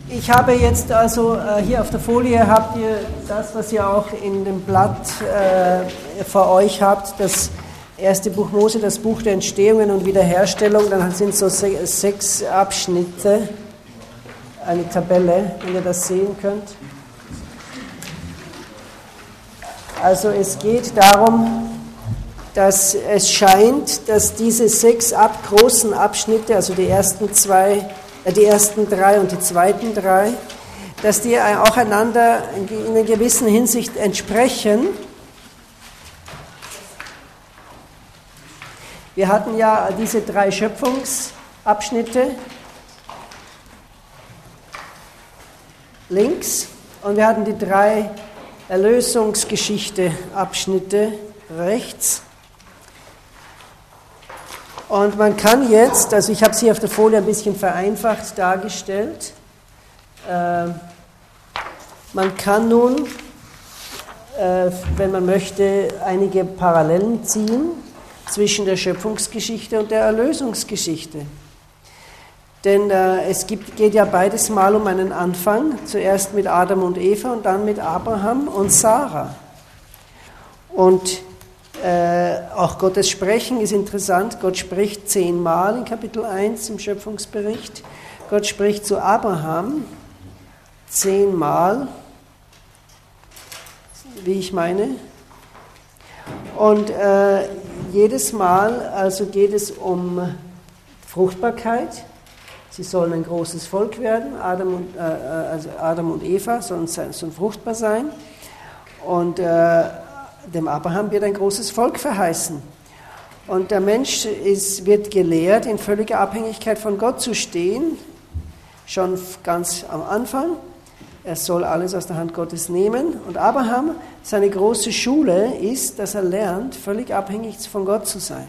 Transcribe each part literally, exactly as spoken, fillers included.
Ich habe jetzt also äh, hier auf der Folie habt ihr das, was ihr auch in dem Blatt äh, vor euch habt, das erste Buch Mose, das Buch der Entstehungen und Wiederherstellung. Dann sind so se sechs Abschnitte, eine Tabelle, wenn ihr das sehen könnt. Also es geht darum, dass es scheint, dass diese sechs ab großen Abschnitte, also die ersten zwei, äh, die ersten drei und die zweiten drei, dass die auch einander in einer gewissen Hinsicht entsprechen. Wir hatten ja diese drei Schöpfungsabschnitte links und wir hatten die drei Erlösungsgeschichte-Abschnitte rechts. Und man kann jetzt, also ich habe es hier auf der Folie ein bisschen vereinfacht dargestellt, äh, man kann nun, äh, wenn man möchte, einige Parallelen ziehen zwischen der Schöpfungsgeschichte und der Erlösungsgeschichte. Denn äh, es gibt, geht ja beides mal um einen Anfang, zuerst mit Adam und Eva und dann mit Abraham und Sarah. Und äh, auch Gottes Sprechen ist interessant. Gott spricht zehnmal in Kapitel eins im Schöpfungsbericht. Gott spricht zu Abraham zehnmal, wie ich meine. Und äh, jedes Mal also geht es um Fruchtbarkeit. Sie sollen ein großes Volk werden. Adam und, äh, also Adam und Eva sollen, sollen fruchtbar sein. Und äh, dem Abraham wird ein großes Volk verheißen. Und der Mensch ist, wird gelehrt, in völliger Abhängigkeit von Gott zu stehen, schon ganz am Anfang. Er soll alles aus der Hand Gottes nehmen. Und Abraham, seine große Schule ist, dass er lernt, völlig abhängig von Gott zu sein.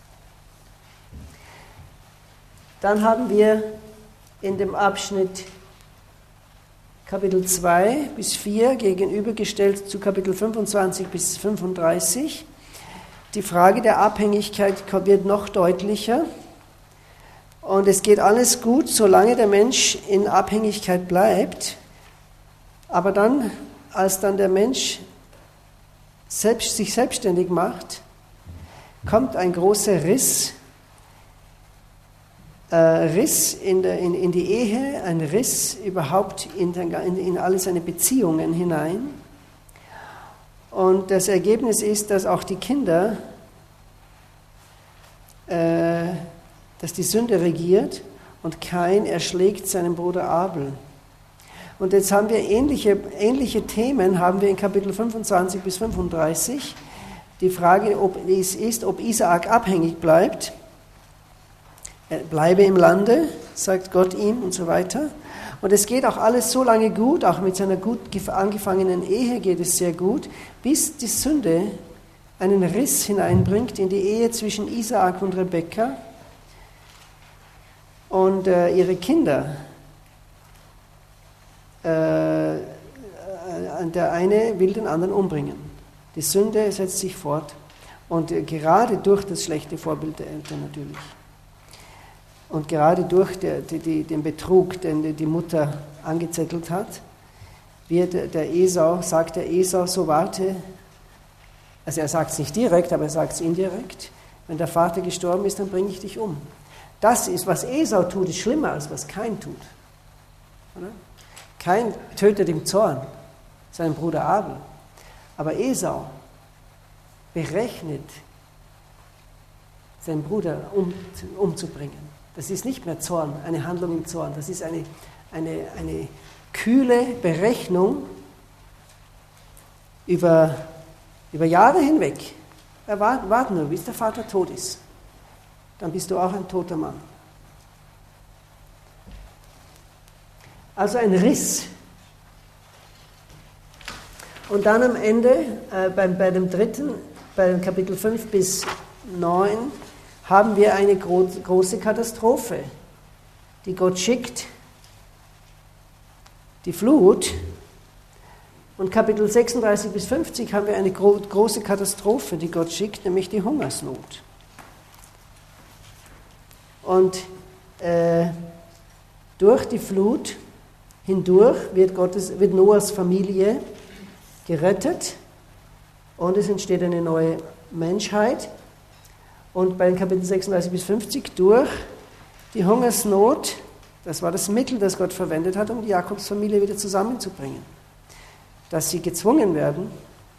Dann haben wir in dem Abschnitt Kapitel zwei bis vier gegenübergestellt zu Kapitel fünfundzwanzig bis fünfunddreißig. Die Frage der Abhängigkeit wird noch deutlicher. Und es geht alles gut, solange der Mensch in Abhängigkeit bleibt. Aber dann, als dann der Mensch selbst, sich selbstständig macht, kommt ein großer Riss, äh, Riss in, der, in, in die Ehe, ein Riss überhaupt in, in, in alle seine Beziehungen hinein. Und das Ergebnis ist, dass auch die Kinder, äh, dass die Sünde regiert und Kain erschlägt seinen Bruder Abel. Und jetzt haben wir ähnliche, ähnliche Themen, haben wir in Kapitel fünfundzwanzig bis fünfunddreißig. Die Frage ob es ist, ob Isaak abhängig bleibt. Er bleibe im Lande, sagt Gott ihm und so weiter. Und es geht auch alles so lange gut, auch mit seiner gut angefangenen Ehe geht es sehr gut, bis die Sünde einen Riss hineinbringt in die Ehe zwischen Isaak und Rebekka und äh, ihre Kinder. Äh, der eine will den anderen umbringen. Die Sünde setzt sich fort und äh, gerade durch das schlechte Vorbild der Eltern natürlich. Und gerade durch der, die, die, den Betrug, den die Mutter angezettelt hat, wird der Esau, sagt der Esau, so warte, also er sagt es nicht direkt, aber er sagt es indirekt, wenn der Vater gestorben ist, dann bringe ich dich um. Das ist, was Esau tut, ist schlimmer, als was Kain tut. Oder? Kain tötet im Zorn seinen Bruder Abel, aber Esau berechnet, seinen Bruder um, umzubringen. Das ist nicht mehr Zorn, eine Handlung im Zorn. Das ist eine, eine, eine kühle Berechnung über, über Jahre hinweg. Warte, warte nur, bis der Vater tot ist. Dann bist du auch ein toter Mann. Also ein Riss. Und dann am Ende, äh, bei, bei dem dritten, bei dem Kapitel fünf bis neun, haben wir eine gro große Katastrophe, die Gott schickt, die Flut. Und Kapitel sechsunddreißig bis fünfzig haben wir eine gro große Katastrophe, die Gott schickt, nämlich die Hungersnot. Und äh, durch die Flut hindurch wird, Gottes, wird Noahs Familie gerettet und es entsteht eine neue Menschheit. Und bei den Kapitel sechsunddreißig bis fünfzig durch die Hungersnot, das war das Mittel, das Gott verwendet hat, um die Jakobsfamilie wieder zusammenzubringen. Dass sie gezwungen werden,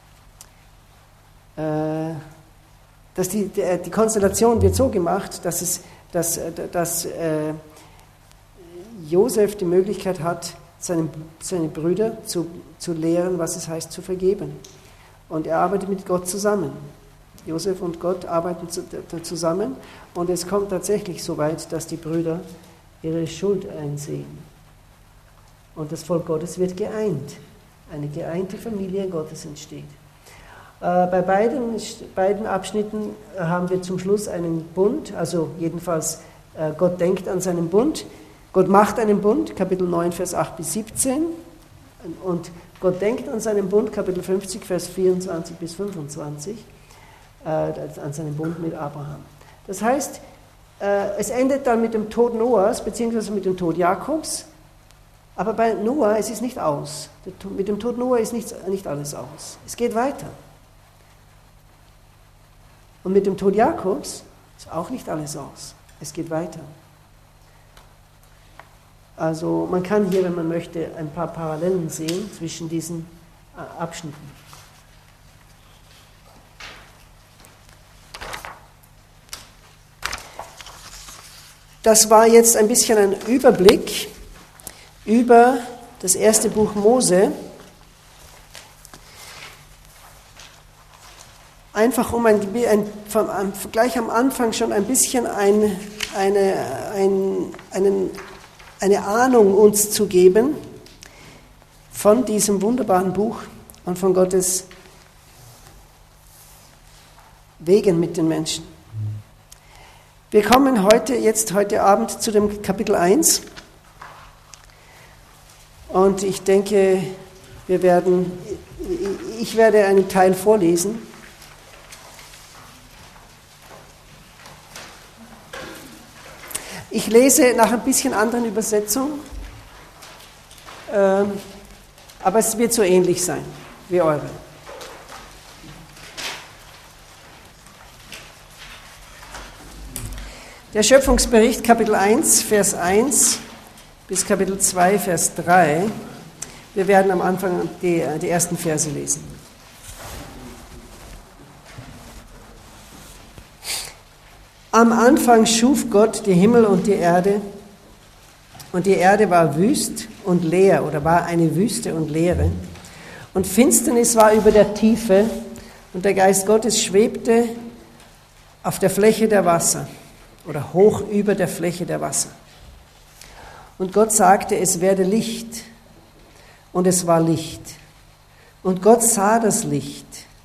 äh, dass die, die, die Konstellation wird so gemacht, dass, es, dass, dass äh, Josef die Möglichkeit hat, seine, seine Brüder zu, zu lehren, was es heißt, zu vergeben. Und er arbeitet mit Gott zusammen. Josef und Gott arbeiten zu, zusammen und es kommt tatsächlich so weit, dass die Brüder ihre Schuld einsehen. Und das Volk Gottes wird geeint. Eine geeinte Familie Gottes entsteht. Äh, bei beiden, beiden Abschnitten haben wir zum Schluss einen Bund, also jedenfalls äh, Gott denkt an seinen Bund. Gott macht einen Bund, Kapitel neun, Vers acht bis siebzehn. Und Gott denkt an seinen Bund, Kapitel fünfzig, Vers vierundzwanzig bis fünfundzwanzig. An seinem Bund mit Abraham. Das heißt, es endet dann mit dem Tod Noahs, beziehungsweise mit dem Tod Jakobs, aber bei Noah es ist nicht aus. Mit dem Tod Noah ist nicht, nicht alles aus. Es geht weiter. Und mit dem Tod Jakobs ist auch nicht alles aus. Es geht weiter. Also man kann hier, wenn man möchte, ein paar Parallelen sehen zwischen diesen Abschnitten. Das war jetzt ein bisschen ein Überblick über das erste Buch Mose. Einfach um ein, ein, vom, gleich am Anfang schon ein bisschen ein, eine, ein, einen, eine Ahnung uns zu geben von diesem wunderbaren Buch und von Gottes Wegen mit den Menschen. Wir kommen heute, jetzt heute Abend zu dem Kapitel eins und ich denke, wir werden, ich werde einen Teil vorlesen. Ich lese nach ein bisschen anderen Übersetzung, ähm, aber es wird so ähnlich sein wie eure. Der Schöpfungsbericht, Kapitel eins, Vers eins bis Kapitel zwei, Vers drei. Wir werden am Anfang die, die ersten Verse lesen. Am Anfang schuf Gott die Himmel und die Erde, und die Erde war wüst und leer, oder war eine Wüste und Leere. Und Finsternis war über der Tiefe, und der Geist Gottes schwebte auf der Fläche der Wasser. Oder hoch über der Fläche der Wasser. Und Gott sagte, es werde Licht. Und es war Licht. Und Gott sah das Licht.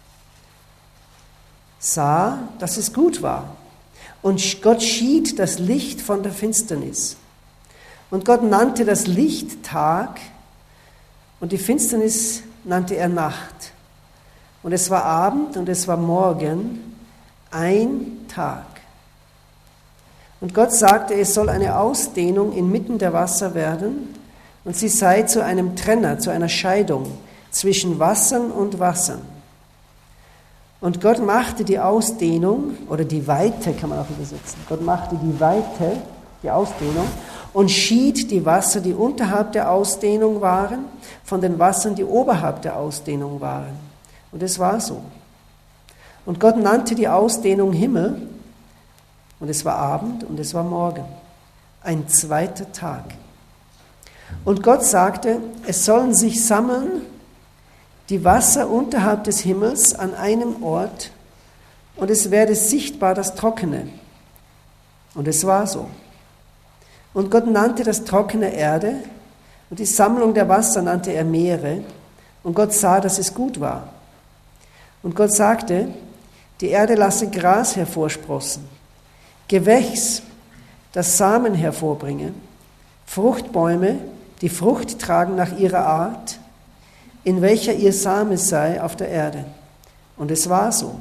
Sah, dass es gut war. Und Gott schied das Licht von der Finsternis. Und Gott nannte das Licht Tag. Und die Finsternis nannte er Nacht. Und es war Abend und es war Morgen, ein Tag. Und Gott sagte, es soll eine Ausdehnung inmitten der Wasser werden, und sie sei zu einem Trenner, zu einer Scheidung zwischen Wassern und Wassern. Und Gott machte die Ausdehnung, oder die Weite kann man auch übersetzen, Gott machte die Weite, die Ausdehnung, und schied die Wasser, die unterhalb der Ausdehnung waren, von den Wassern, die oberhalb der Ausdehnung waren. Und es war so. Und Gott nannte die Ausdehnung Himmel, und es war Abend und es war Morgen, ein zweiter Tag. Und Gott sagte, es sollen sich sammeln die Wasser unterhalb des Himmels an einem Ort, und es werde sichtbar das Trockene. Und es war so. Und Gott nannte das Trockene Erde, und die Sammlung der Wasser nannte er Meere, und Gott sah, dass es gut war. Und Gott sagte, die Erde lasse Gras hervorsprossen, Gewächs, das Samen hervorbringe, Fruchtbäume, die Frucht tragen nach ihrer Art, in welcher ihr Same sei auf der Erde. Und es war so.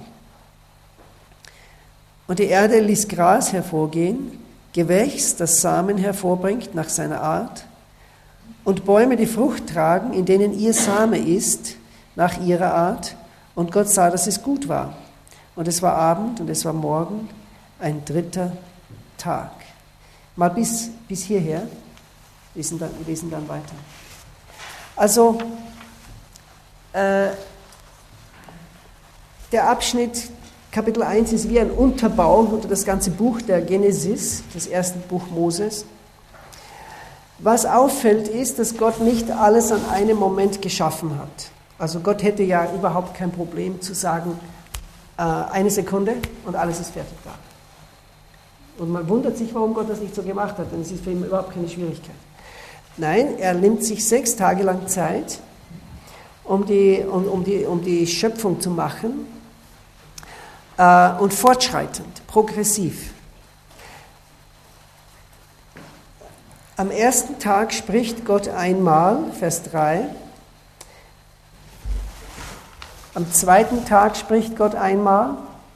Und die Erde ließ Gras hervorgehen, Gewächs, das Samen hervorbringt nach seiner Art, und Bäume, die Frucht tragen, in denen ihr Same ist, nach ihrer Art. Und Gott sah, dass es gut war. Und es war Abend und es war Morgen, ein dritter Tag. Mal bis, bis hierher, wir lesen dann, wir lesen dann weiter. Also, äh, der Abschnitt Kapitel eins ist wie ein Unterbau unter das ganze Buch der Genesis, das erste Buch Moses. Was auffällt, ist, dass Gott nicht alles an einem Moment geschaffen hat. Also Gott hätte ja überhaupt kein Problem zu sagen, äh, eine Sekunde und alles ist fertig da. Und man wundert sich, warum Gott das nicht so gemacht hat, denn es ist für ihn überhaupt keine Schwierigkeit. Nein, er nimmt sich sechs Tage lang Zeit, um die, um, um die, um die Schöpfung zu machen, äh, und fortschreitend, progressiv. Am ersten Tag spricht Gott einmal, Vers drei. Am zweiten Tag spricht Gott einmal,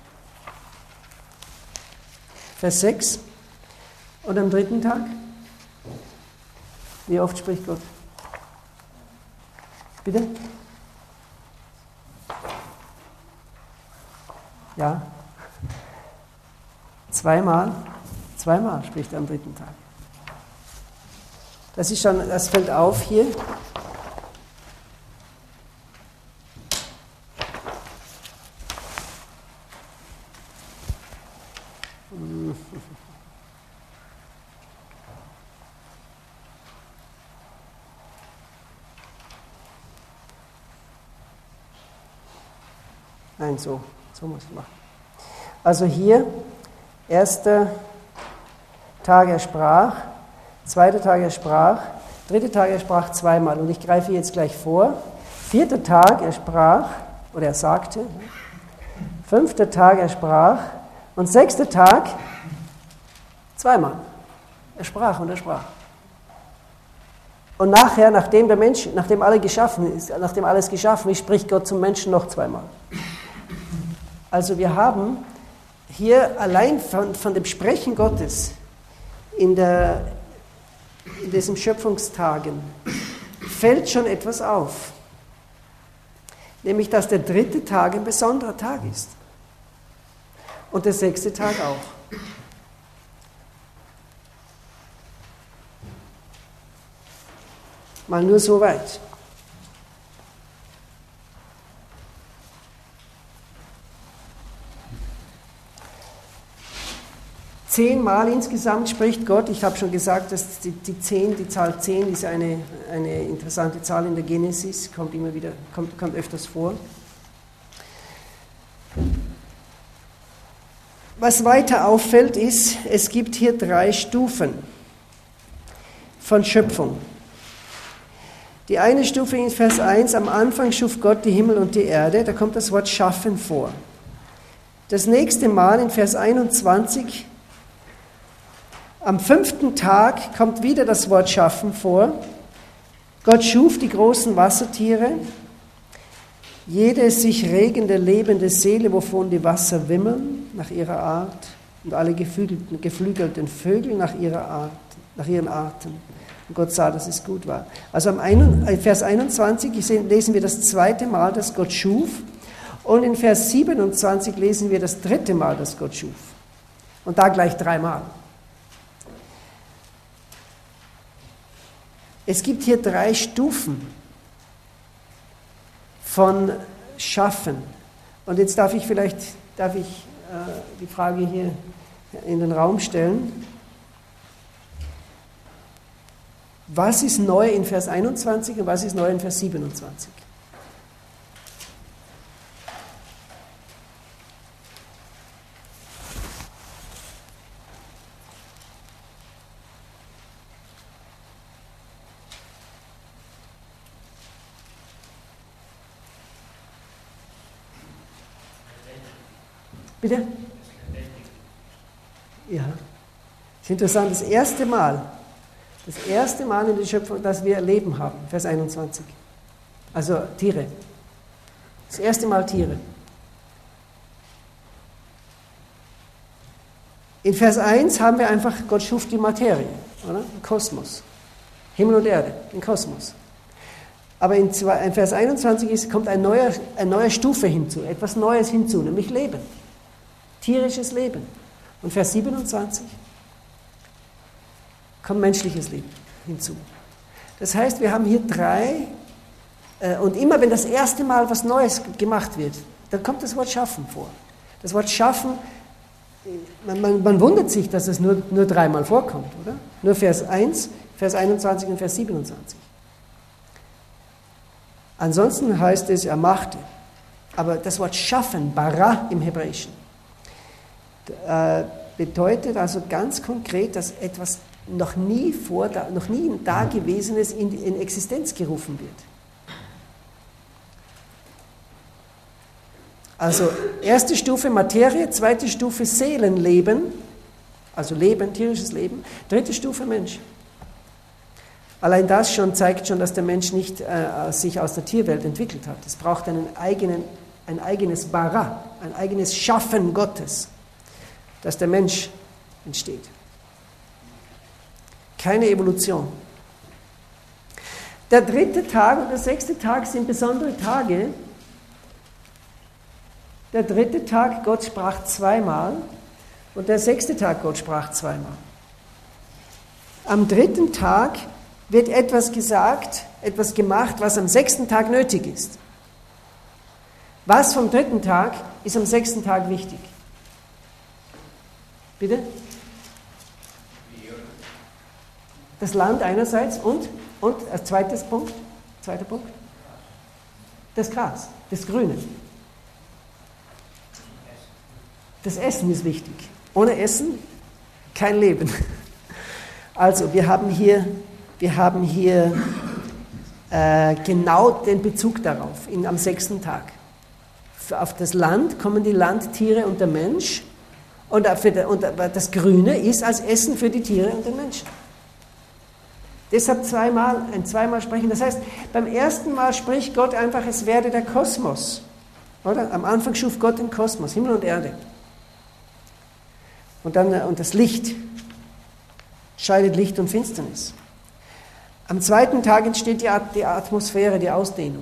Vers sechs. Und am dritten Tag? Wie oft spricht Gott? Bitte? Ja? Zweimal? Zweimal spricht er am dritten Tag. Das ist schon, das fällt auf hier. Nein, so, so muss ich machen. Also hier, erster Tag er sprach, zweiter Tag er sprach, dritter Tag er sprach zweimal. Und ich greife jetzt gleich vor. Vierter Tag er sprach, oder er sagte. Fünfter Tag er sprach. Und sechster Tag zweimal. Er sprach und er sprach. Und nachher, nachdem der Mensch, nachdem alle geschaffen ist, nachdem alles geschaffen ist, spricht Gott zum Menschen noch zweimal. Also wir haben hier allein von, von dem Sprechen Gottes in, der, in diesen Schöpfungstagen fällt schon etwas auf. Nämlich, dass der dritte Tag ein besonderer Tag ist. Und der sechste Tag auch. Mal nur so weit. Zehnmal insgesamt spricht Gott. Ich habe schon gesagt, dass die, die zehn, die Zahl zehn ist eine, eine interessante Zahl in der Genesis, kommt immer wieder, kommt, kommt öfters vor. Was weiter auffällt, ist, es gibt hier drei Stufen von Schöpfung. Die eine Stufe in Vers eins, am Anfang schuf Gott die Himmel und die Erde, da kommt das Wort schaffen vor. Das nächste Mal in Vers einundzwanzig, am fünften Tag kommt wieder das Wort schaffen vor. Gott schuf die großen Wassertiere, jede sich regende, lebende Seele, wovon die Wasser wimmeln, nach ihrer Art, und alle geflügelten, geflügelten Vögel nach ihrer Art, nach ihren Arten. Und Gott sah, dass es gut war. Also am Vers einundzwanzig lesen wir das zweite Mal, dass Gott schuf. Und in Vers siebenundzwanzig lesen wir das dritte Mal, dass Gott schuf. Und da gleich dreimal. Es gibt hier drei Stufen von Schaffen. Und jetzt darf ich vielleicht darf ich, äh, die Frage hier in den Raum stellen. Was ist neu in Vers einundzwanzig und was ist neu in Vers siebenundzwanzig? Bitte? Ja. Das ist interessant, das erste Mal, das erste Mal in der Schöpfung, dass wir Leben haben, Vers einundzwanzig. Also Tiere. Das erste Mal Tiere. In Vers eins haben wir einfach, Gott schuf die Materie, oder? Den Kosmos. Himmel und Erde, den Kosmos. Aber in Vers einundzwanzig ist, kommt ein neuer, eine neue Stufe hinzu, etwas Neues hinzu, nämlich Leben. Tierisches Leben. Und Vers siebenundzwanzig kommt menschliches Leben hinzu. Das heißt, wir haben hier drei, äh, und immer wenn das erste Mal was Neues gemacht wird, dann kommt das Wort Schaffen vor. Das Wort Schaffen, man, man, man wundert sich, dass es nur, nur dreimal vorkommt, oder? Nur Vers eins, Vers einundzwanzig und Vers siebenundzwanzig. Ansonsten heißt es, er machte. Aber das Wort Schaffen, bara im Hebräischen, äh, bedeutet also ganz konkret, dass etwas noch nie vor, noch nie Dagewesenes in, in Existenz gerufen wird. Also erste Stufe Materie, zweite Stufe Seelenleben, also Leben, tierisches Leben, dritte Stufe Mensch. Allein das schon zeigt schon, dass der Mensch nicht äh, sich aus der Tierwelt entwickelt hat. Es braucht einen eigenen, ein eigenes Bara, ein eigenes Schaffen Gottes, dass der Mensch entsteht. Keine Evolution. Der dritte Tag und der sechste Tag sind besondere Tage. Der dritte Tag, Gott sprach zweimal, und der sechste Tag, Gott sprach zweimal. Am dritten Tag wird etwas gesagt, etwas gemacht, was am sechsten Tag nötig ist. Was vom dritten Tag ist am sechsten Tag wichtig? Bitte? Das Land einerseits und, und als zweites Punkt, zweiter Punkt, das Gras, das Grüne. Das Essen ist wichtig. Ohne Essen kein Leben. Also wir haben hier, wir haben hier äh, genau den Bezug darauf in, am sechsten Tag. Für, auf das Land kommen die Landtiere und der Mensch und, für der, und das Grüne ist als Essen für die Tiere und den Menschen. Deshalb zweimal, ein zweimal sprechen. Das heißt, beim ersten Mal spricht Gott einfach, es werde der Kosmos. Oder? Am Anfang schuf Gott den Kosmos, Himmel und Erde. Und dann und das Licht scheidet Licht und Finsternis. Am zweiten Tag entsteht die, die Atmosphäre, die Ausdehnung.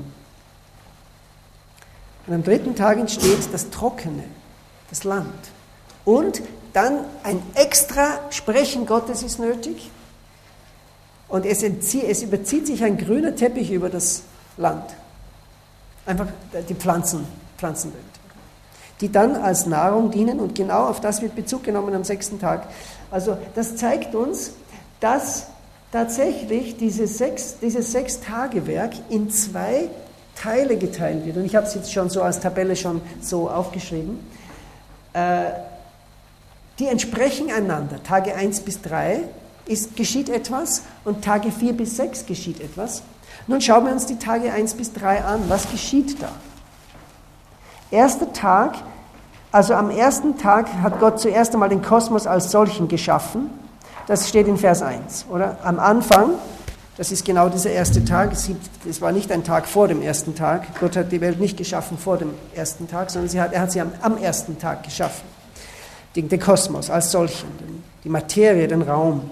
Und am dritten Tag entsteht das Trockene, das Land. Und dann ein extra Sprechen Gottes ist nötig. Und es, entzieht, es überzieht sich ein grüner Teppich über das Land. Einfach die Pflanzen, Pflanzenwelt. Die dann als Nahrung dienen und genau auf das wird Bezug genommen am sechsten Tag. Also das zeigt uns, dass tatsächlich dieses, sechs, dieses Sechs-Tage-Werk in zwei Teile geteilt wird. Und ich habe es jetzt schon so als Tabelle schon so aufgeschrieben. Äh, die entsprechen einander. Tage eins bis drei ist, geschieht etwas und Tage vier bis sechs geschieht etwas. Nun schauen wir uns die Tage eins bis drei an. Was geschieht da? Erster Tag, also am ersten Tag hat Gott zuerst einmal den Kosmos als solchen geschaffen. Das steht in Vers eins, oder? Am Anfang, das ist genau dieser erste Tag, es war nicht ein Tag vor dem ersten Tag. Gott hat die Welt nicht geschaffen vor dem ersten Tag, sondern sie hat, er hat sie am, am ersten Tag geschaffen. Den, den Kosmos als solchen, die Materie, den Raum.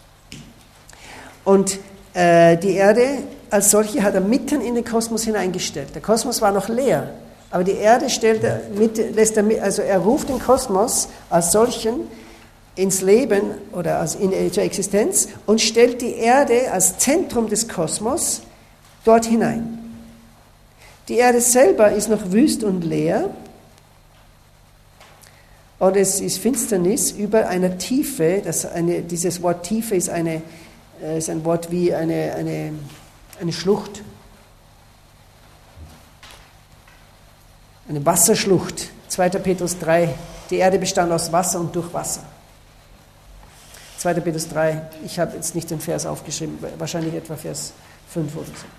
Und äh, die Erde als solche hat er mitten in den Kosmos hineingestellt. Der Kosmos war noch leer, aber die Erde stellt er mit, lässt er mit, also er ruft den Kosmos als solchen ins Leben oder als in, zur Existenz und stellt die Erde als Zentrum des Kosmos dort hinein. Die Erde selber ist noch wüst und leer und es ist Finsternis über einer Tiefe. Das eine, dieses Wort Tiefe ist, eine, ist ein Wort wie eine, eine, eine Schlucht. Eine Wasserschlucht. zweiter Petrus drei. Die Erde bestand aus Wasser und durch Wasser. zweiter Petrus drei. Ich habe jetzt nicht den Vers aufgeschrieben, wahrscheinlich etwa Vers fünf oder so.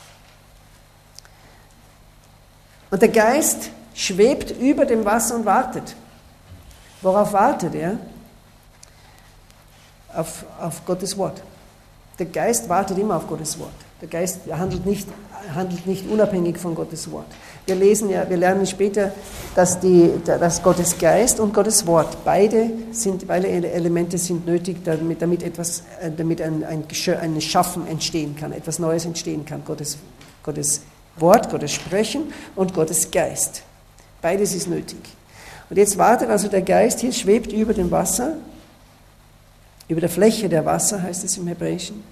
Und der Geist schwebt über dem Wasser und wartet. Worauf wartet er? Auf, auf Gottes Wort. Der Geist wartet immer auf Gottes Wort. Der Geist handelt nicht, handelt nicht unabhängig von Gottes Wort. Wir lesen ja, wir lernen später, dass, die, dass Gottes Geist und Gottes Wort, beide, sind, beide Elemente sind nötig, damit, damit, etwas, damit ein, ein, ein Schaffen entstehen kann, etwas Neues entstehen kann. Gottes, Gottes Wort, Gottes Sprechen und Gottes Geist. Beides ist nötig. Und jetzt wartet also der Geist hier, schwebt über dem Wasser, über der Fläche der Wasser, heißt es im Hebräischen.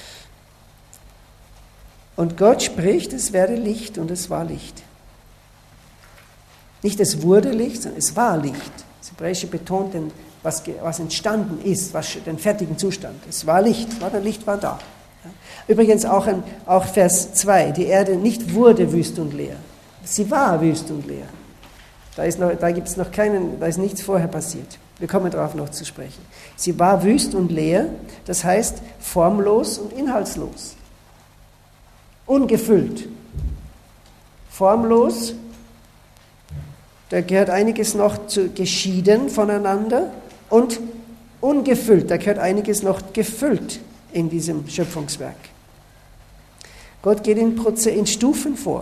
Und Gott spricht, es werde Licht, und es war Licht. Nicht es wurde Licht, sondern es war Licht. Das Hebräische betont, den, was, was entstanden ist, was, den fertigen Zustand. Es war Licht, war, der Licht war da. Übrigens auch, ein, auch Vers zwei, die Erde nicht wurde wüst und leer, sie war wüst und leer. Da, ist noch, da gibt es noch keinen, da ist nichts vorher passiert. Wir kommen darauf noch zu sprechen. Sie war wüst und leer, das heißt formlos und inhaltslos. Ungefüllt. Formlos, da gehört einiges noch zu geschieden voneinander, und ungefüllt, da gehört einiges noch gefüllt in diesem Schöpfungswerk. Gott geht in, Proze- in Stufen vor.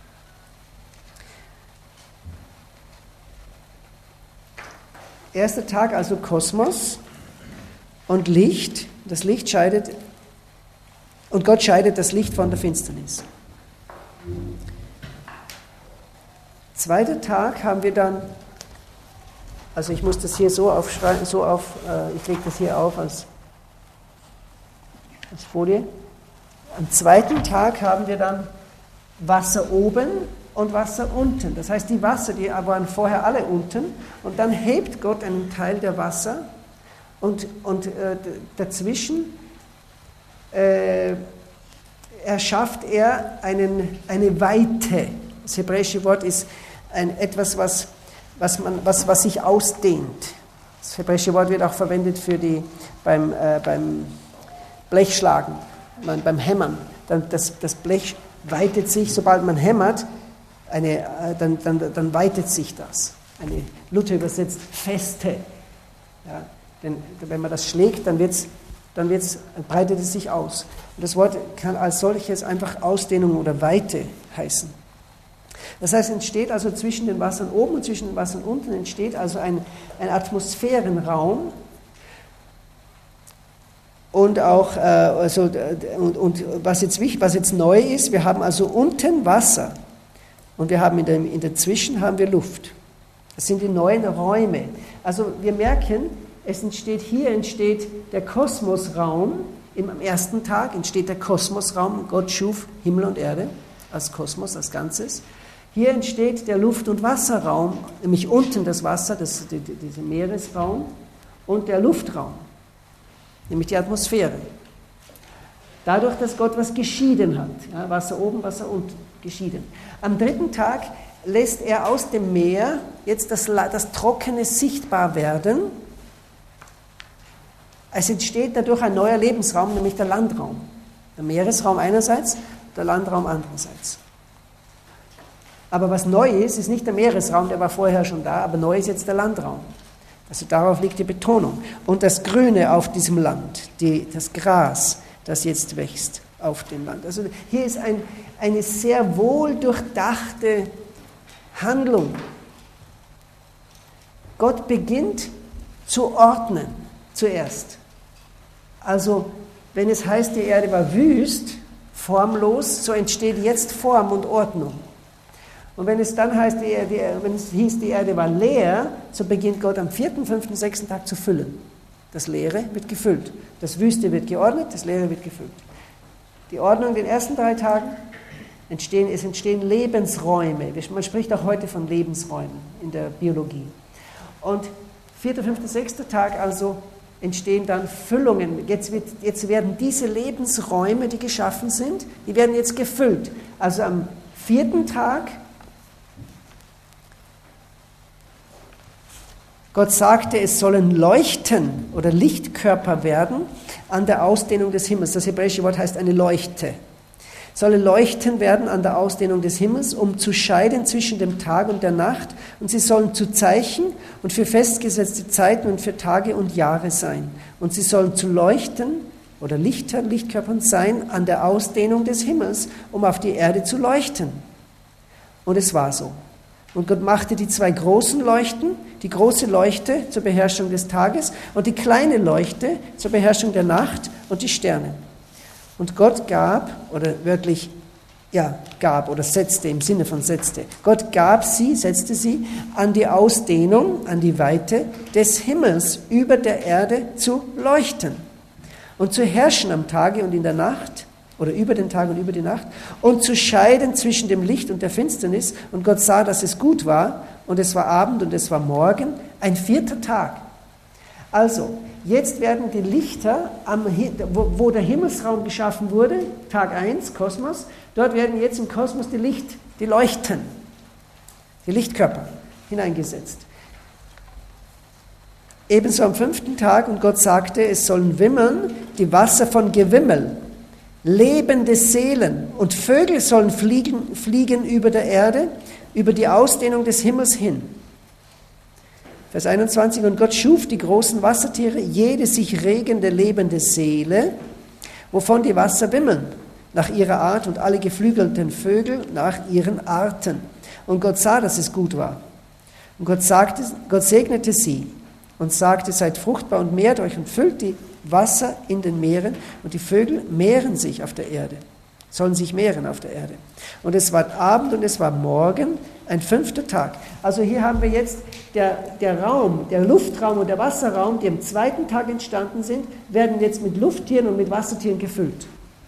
Erster Tag also Kosmos und Licht. Das Licht scheidet, und Gott scheidet das Licht von der Finsternis. Zweiter Tag haben wir dann, also ich muss das hier so aufschreiben, so auf, äh, ich lege das hier auf als, als Folie. Am zweiten Tag haben wir dann Wasser oben und Wasser unten. Das heißt, die Wasser, die waren vorher alle unten, und dann hebt Gott einen Teil der Wasser, und, und äh, dazwischen äh, erschafft er einen, eine Weite. Das hebräische Wort ist ein, etwas, was, was, man, was, was sich ausdehnt. Das hebräische Wort wird auch verwendet für die, beim, äh, beim Blechschlagen, man, beim Hämmern. Dann das, das Blech weitet sich, sobald man hämmert, eine, äh, dann, dann, dann weitet sich das. Eine, Luther übersetzt feste. Ja, denn wenn man das schlägt, dann, wird's, dann, wird's, dann breitet es sich aus. Und das Wort kann als solches einfach Ausdehnung oder Weite heißen. Das heißt, entsteht also zwischen den Wassern oben und zwischen den Wassern unten entsteht also ein, ein Atmosphärenraum, und auch äh, also, und, und was jetzt wichtig, was jetzt neu ist, wir haben also unten Wasser und wir haben in der, in der Zwischen haben wir Luft. Das sind die neuen Räume. Also wir merken, es entsteht hier entsteht der Kosmosraum. Am ersten Tag entsteht der Kosmosraum. Gott schuf Himmel und Erde als Kosmos, als Ganzes. Hier entsteht der Luft- und Wasserraum, nämlich unten das Wasser, das, die, dieser Meeresraum, und der Luftraum, nämlich die Atmosphäre. Dadurch, dass Gott was geschieden hat, ja, Wasser oben, Wasser unten, geschieden. Am dritten Tag lässt er aus dem Meer jetzt das, das Trockene sichtbar werden. Es entsteht dadurch ein neuer Lebensraum, nämlich der Landraum. Der Meeresraum einerseits, der Landraum andererseits. Aber was neu ist, ist nicht der Meeresraum, der war vorher schon da, aber neu ist jetzt der Landraum. Also darauf liegt die Betonung. Und das Grüne auf diesem Land, die, das Gras, das jetzt wächst auf dem Land. Also hier ist ein, eine sehr wohl durchdachte Handlung. Gott beginnt zu ordnen zuerst. Also wenn es heißt, die Erde war wüst, formlos, so entsteht jetzt Form und Ordnung. Und wenn es dann heißt, die Erde, wenn es hieß, die Erde war leer, so beginnt Gott am vierten, fünften, sechsten Tag zu füllen. Das Leere wird gefüllt. Das Wüste wird geordnet, das Leere wird gefüllt. Die Ordnung in den ersten drei Tagen, entstehen, es entstehen Lebensräume. Man spricht auch heute von Lebensräumen in der Biologie. Und vierter, fünfter, sechster Tag also entstehen dann Füllungen. Jetzt, wird, jetzt werden diese Lebensräume, die geschaffen sind, die werden jetzt gefüllt. Also am vierten Tag, Gott sagte, es sollen Leuchten oder Lichtkörper werden an der Ausdehnung des Himmels. Das hebräische Wort heißt eine Leuchte. Sollen Leuchten werden an der Ausdehnung des Himmels, um zu scheiden zwischen dem Tag und der Nacht. Und sie sollen zu Zeichen und für festgesetzte Zeiten und für Tage und Jahre sein. Und sie sollen zu leuchten oder Lichtern, Lichtkörpern sein an der Ausdehnung des Himmels, um auf die Erde zu leuchten. Und es war so. Und Gott machte die zwei großen Leuchten, die große Leuchte zur Beherrschung des Tages und die kleine Leuchte zur Beherrschung der Nacht und die Sterne. Und Gott gab, oder wörtlich, ja, gab oder setzte, im Sinne von setzte, Gott gab sie, setzte sie an die Ausdehnung, an die Weite des Himmels über der Erde zu leuchten und zu herrschen am Tage und in der Nacht, oder über den Tag und über die Nacht, und zu scheiden zwischen dem Licht und der Finsternis. Und Gott sah, dass es gut war, und es war Abend und es war Morgen, ein vierter Tag. Also, jetzt werden die Lichter, am, wo, wo der Himmelsraum geschaffen wurde, Tag eins, Kosmos, dort werden jetzt im Kosmos die Licht, die Leuchten, die Lichtkörper hineingesetzt. Ebenso am fünften Tag, und Gott sagte, es sollen wimmeln die Wasser von Gewimmel, lebende Seelen, und Vögel sollen fliegen, fliegen über der Erde, über die Ausdehnung des Himmels hin. Vers einundzwanzig, und Gott schuf die großen Wassertiere, jede sich regende, lebende Seele, wovon die Wasser wimmeln, nach ihrer Art, und alle geflügelten Vögel nach ihren Arten. Und Gott sah, dass es gut war. Und Gott sagte, Gott segnete sie und sagte, seid fruchtbar und mehrt euch und füllt die Wasser in den Meeren, und die Vögel mehren sich auf der Erde, sollen sich mehren auf der Erde. Und es war Abend und es war Morgen, ein fünfter Tag. Also hier haben wir jetzt der, der Raum, der Luftraum und der Wasserraum, die am zweiten Tag entstanden sind, werden jetzt mit Lufttieren und mit Wassertieren gefüllt.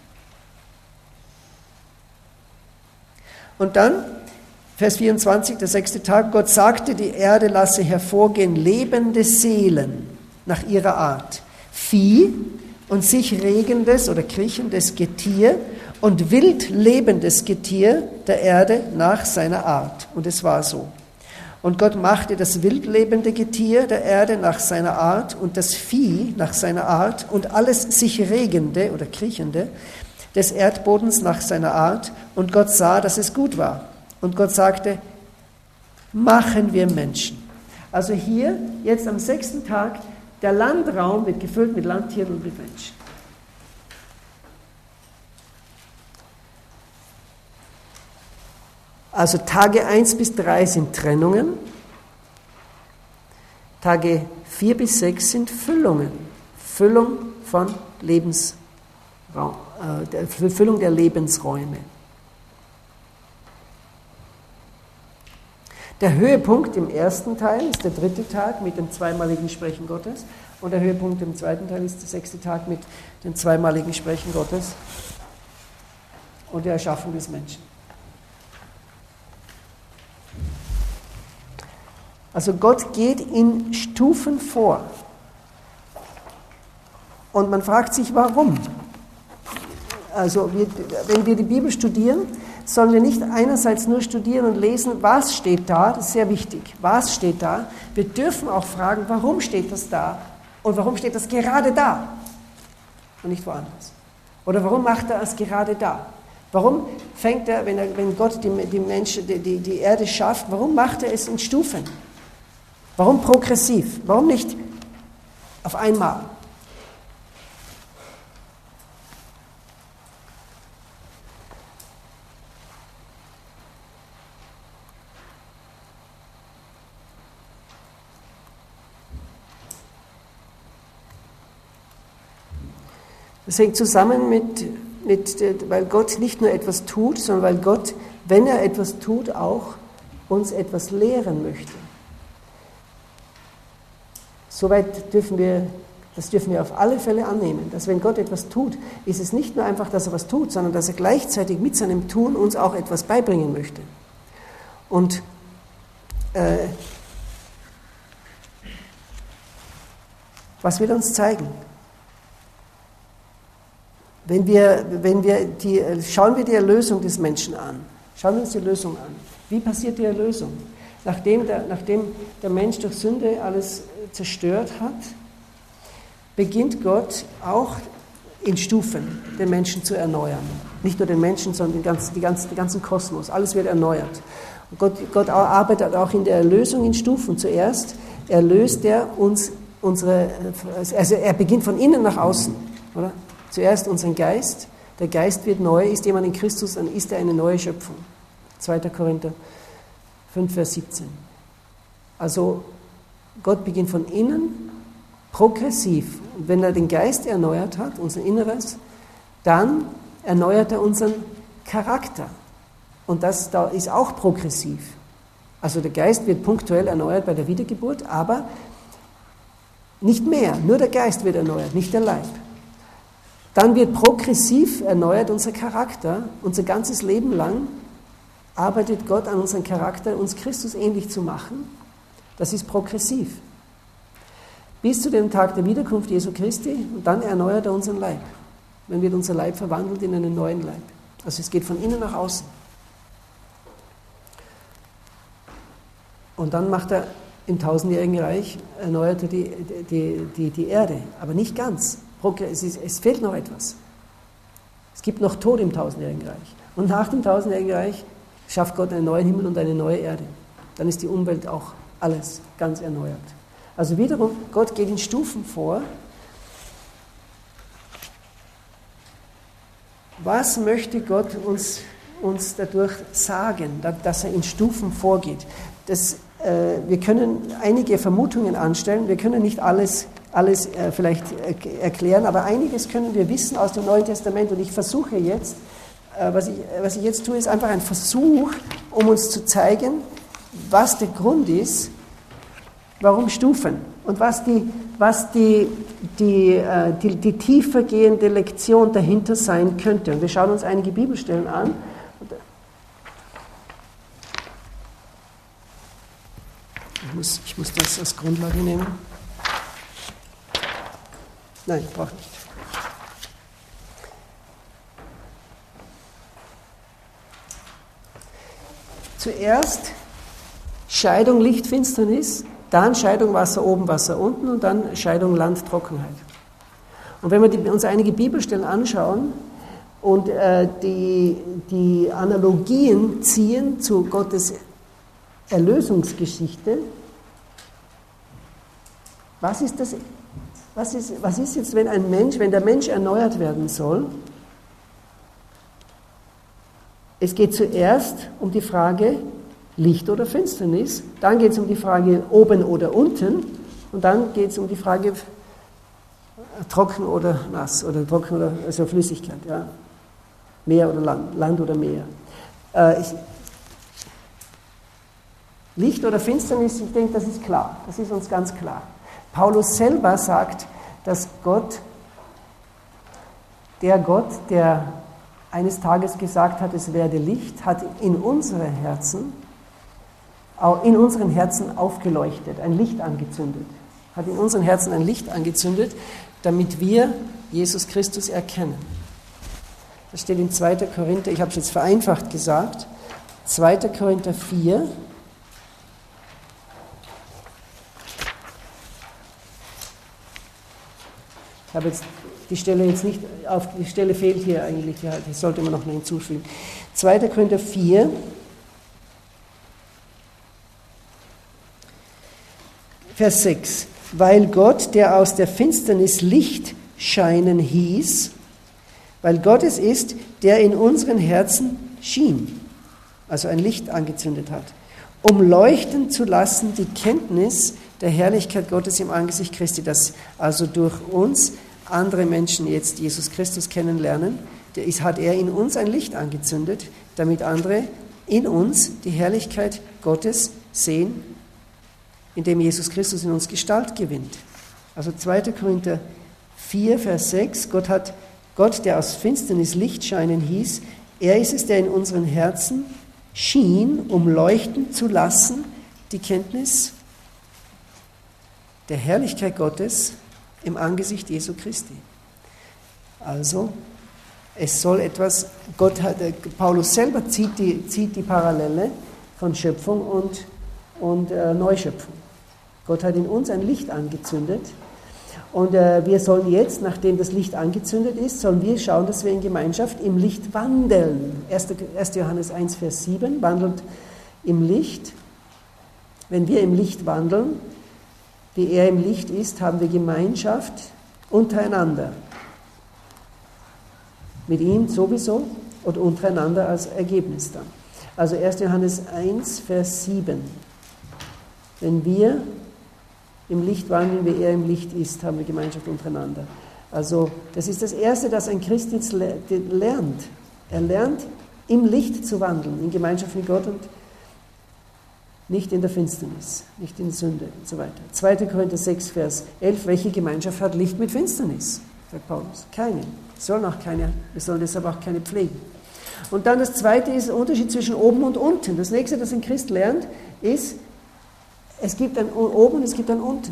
Und dann, Vers vierundzwanzig, der sechste Tag, Gott sagte, die Erde lasse hervorgehen lebende Seelen nach ihrer Art, Vieh und sich regendes oder kriechendes Getier und wild lebendes Getier der Erde nach seiner Art. Und es war so. Und Gott machte das wildlebende Getier der Erde nach seiner Art und das Vieh nach seiner Art und alles sich regende oder kriechende des Erdbodens nach seiner Art. Und Gott sah, dass es gut war. Und Gott sagte, machen wir Menschen. Also hier, jetzt am sechsten Tag, der Landraum wird gefüllt mit Landtieren und mit Menschen. Also Tage eins bis drei sind Trennungen, Tage vier bis sechs sind Füllungen, Füllung von Lebensraum, äh, der Füllung der Lebensräume. Der Höhepunkt im ersten Teil ist der dritte Tag mit dem zweimaligen Sprechen Gottes, und der Höhepunkt im zweiten Teil ist der sechste Tag mit dem zweimaligen Sprechen Gottes und der Erschaffung des Menschen. Also Gott geht in Stufen vor. Und man fragt sich, warum? Also wir, wenn wir die Bibel studieren, sollen wir nicht einerseits nur studieren und lesen, was steht da, das ist sehr wichtig, was steht da. Wir dürfen auch fragen, warum steht das da und warum steht das gerade da und nicht woanders. Oder warum macht er es gerade da? Warum fängt er, wenn, er, wenn Gott die, die, Menschen, die, die, die Erde schafft, warum macht er es in Stufen? Warum progressiv? Warum nicht auf einmal? Das hängt zusammen mit, mit, weil Gott nicht nur etwas tut, sondern weil Gott, wenn er etwas tut, auch uns etwas lehren möchte. Soweit dürfen wir, das dürfen wir auf alle Fälle annehmen, dass wenn Gott etwas tut, ist es nicht nur einfach, dass er was tut, sondern dass er gleichzeitig mit seinem Tun uns auch etwas beibringen möchte. Und äh, was will er uns zeigen? Wenn wir, wenn wir die, schauen wir die Erlösung des Menschen an. Schauen wir uns die Erlösung an. Wie passiert die Erlösung? Nachdem der, nachdem der Mensch durch Sünde alles zerstört hat, beginnt Gott auch in Stufen den Menschen zu erneuern. Nicht nur den Menschen, sondern den ganzen, die ganzen, den ganzen Kosmos. Alles wird erneuert. Und Gott, Gott arbeitet auch in der Erlösung in Stufen. Zuerst erlöst er uns unsere, also er beginnt von innen nach außen, oder? Zuerst unseren Geist. Der Geist wird neu. Ist jemand in Christus, dann ist er eine neue Schöpfung. zweiter Korinther fünf, Vers siebzehn. Also Gott beginnt von innen, progressiv. Und wenn er den Geist erneuert hat, unser Inneres, dann erneuert er unseren Charakter. Und das da ist auch progressiv. Also der Geist wird punktuell erneuert bei der Wiedergeburt, aber nicht mehr. Nur der Geist wird erneuert, nicht der Leib. Dann wird progressiv erneuert unser Charakter. Unser ganzes Leben lang arbeitet Gott an unserem Charakter, uns Christus ähnlich zu machen. Das ist progressiv. Bis zu dem Tag der Wiederkunft Jesu Christi, und dann erneuert er unseren Leib. Dann wird unser Leib verwandelt in einen neuen Leib. Also es geht von innen nach außen. Und dann macht er im tausendjährigen Reich, erneuert er die, die, die, die Erde, aber nicht ganz. Es, ist, es fehlt noch etwas. Es gibt noch Tod im tausendjährigen Reich. Und nach dem tausendjährigen Reich schafft Gott einen neuen Himmel und eine neue Erde. Dann ist die Umwelt auch alles ganz erneuert. Also wiederum, Gott geht in Stufen vor. Was möchte Gott uns, uns dadurch sagen, dass er in Stufen vorgeht? Das, äh, wir können einige Vermutungen anstellen, wir können nicht alles, alles äh, vielleicht äh, erklären, aber einiges können wir wissen aus dem Neuen Testament. Und ich versuche jetzt, äh, was, ich, was ich jetzt tue, ist einfach ein Versuch, um uns zu zeigen, was der Grund ist, warum Stufen und was die, was die, die, äh, die, die tiefergehende Lektion dahinter sein könnte. Und wir schauen uns einige Bibelstellen an. Ich muss, ich muss das als Grundlage nehmen. Nein, brauche ich nicht. Zuerst Scheidung, Licht, Finsternis, dann Scheidung, Wasser oben, Wasser unten und dann Scheidung, Land, Trockenheit. Und wenn wir die, uns einige Bibelstellen anschauen und äh, die, die Analogien ziehen zu Gottes Erlösungsgeschichte, was ist das, was ist, was ist jetzt, wenn ein Mensch, wenn der Mensch erneuert werden soll? Es geht zuerst um die Frage Licht oder Finsternis, dann geht es um die Frage oben oder unten und dann geht es um die Frage trocken oder nass oder trocken oder also Flüssigkeit, ja. Meer oder Land, Land oder Meer. Äh, ich, Licht oder Finsternis, ich denke, das ist klar, das ist uns ganz klar. Paulus selber sagt, dass Gott, der Gott, der eines Tages gesagt hat, es werde Licht, hat in unsere Herzen, in unseren Herzen aufgeleuchtet, ein Licht angezündet. Hat in unseren Herzen ein Licht angezündet, damit wir Jesus Christus erkennen. Das steht in zweiter Korinther, ich habe es jetzt vereinfacht gesagt, zweiter Korinther vier. Ich habe jetzt die Stelle jetzt nicht, auf die Stelle fehlt hier eigentlich, die sollte man noch hinzufügen. zweiter Korinther vier, Vers sechs. Weil Gott, der aus der Finsternis Licht scheinen hieß, weil Gott es ist, der in unseren Herzen schien, also ein Licht angezündet hat, um leuchten zu lassen die Kenntnis der Herrlichkeit Gottes im Angesicht Christi, dass also durch uns andere Menschen jetzt Jesus Christus kennenlernen, der ist, hat er in uns ein Licht angezündet, damit andere in uns die Herrlichkeit Gottes sehen, indem Jesus Christus in uns Gestalt gewinnt. Also zweiter Korinther vier, Vers sechs, Gott hat, Gott, der aus Finsternis Licht scheinen hieß, er ist es, der in unseren Herzen schien, um leuchten zu lassen, die Kenntnis der Herrlichkeit Gottes im Angesicht Jesu Christi. Also, es soll etwas, Gott hat, Paulus selber zieht die, zieht die Parallele von Schöpfung und, und äh, Neuschöpfung. Gott hat in uns ein Licht angezündet und äh, wir sollen jetzt, nachdem das Licht angezündet ist, sollen wir schauen, dass wir in Gemeinschaft im Licht wandeln. erster Johannes eins, Vers sieben, wandelt im Licht. Wenn wir im Licht wandeln, wie er im Licht ist, haben wir Gemeinschaft untereinander. Mit ihm sowieso und untereinander als Ergebnis dann. Also erster Johannes eins, Vers sieben. Wenn wir im Licht wandeln, wie er im Licht ist, haben wir Gemeinschaft untereinander. Also das ist das Erste, das ein Christ jetzt lernt. Er lernt, im Licht zu wandeln, in Gemeinschaft mit Gott und nicht in der Finsternis, nicht in Sünde und so weiter. zweiter Korinther sechs, Vers elf. Welche Gemeinschaft hat Licht mit Finsternis? Sagt Paulus. Keine. Es sollen auch keine, wir sollen deshalb auch keine pflegen. Und dann das Zweite ist der Unterschied zwischen oben und unten. Das Nächste, das ein Christ lernt, ist, es gibt ein oben und es gibt ein unten.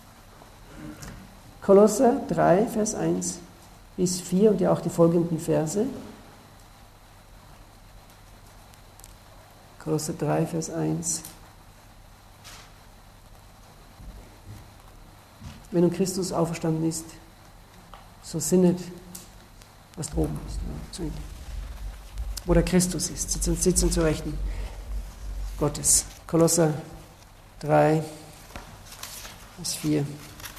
Kolosser drei, Vers eins bis vier und ja auch die folgenden Verse. Kolosser drei, Vers eins. Wenn nun Christus auferstanden ist, so sinnet, was droben ist. Ja, wo der Christus ist, sitzen, sitzen zu Rechten Gottes. Kolosser drei, Vers vier.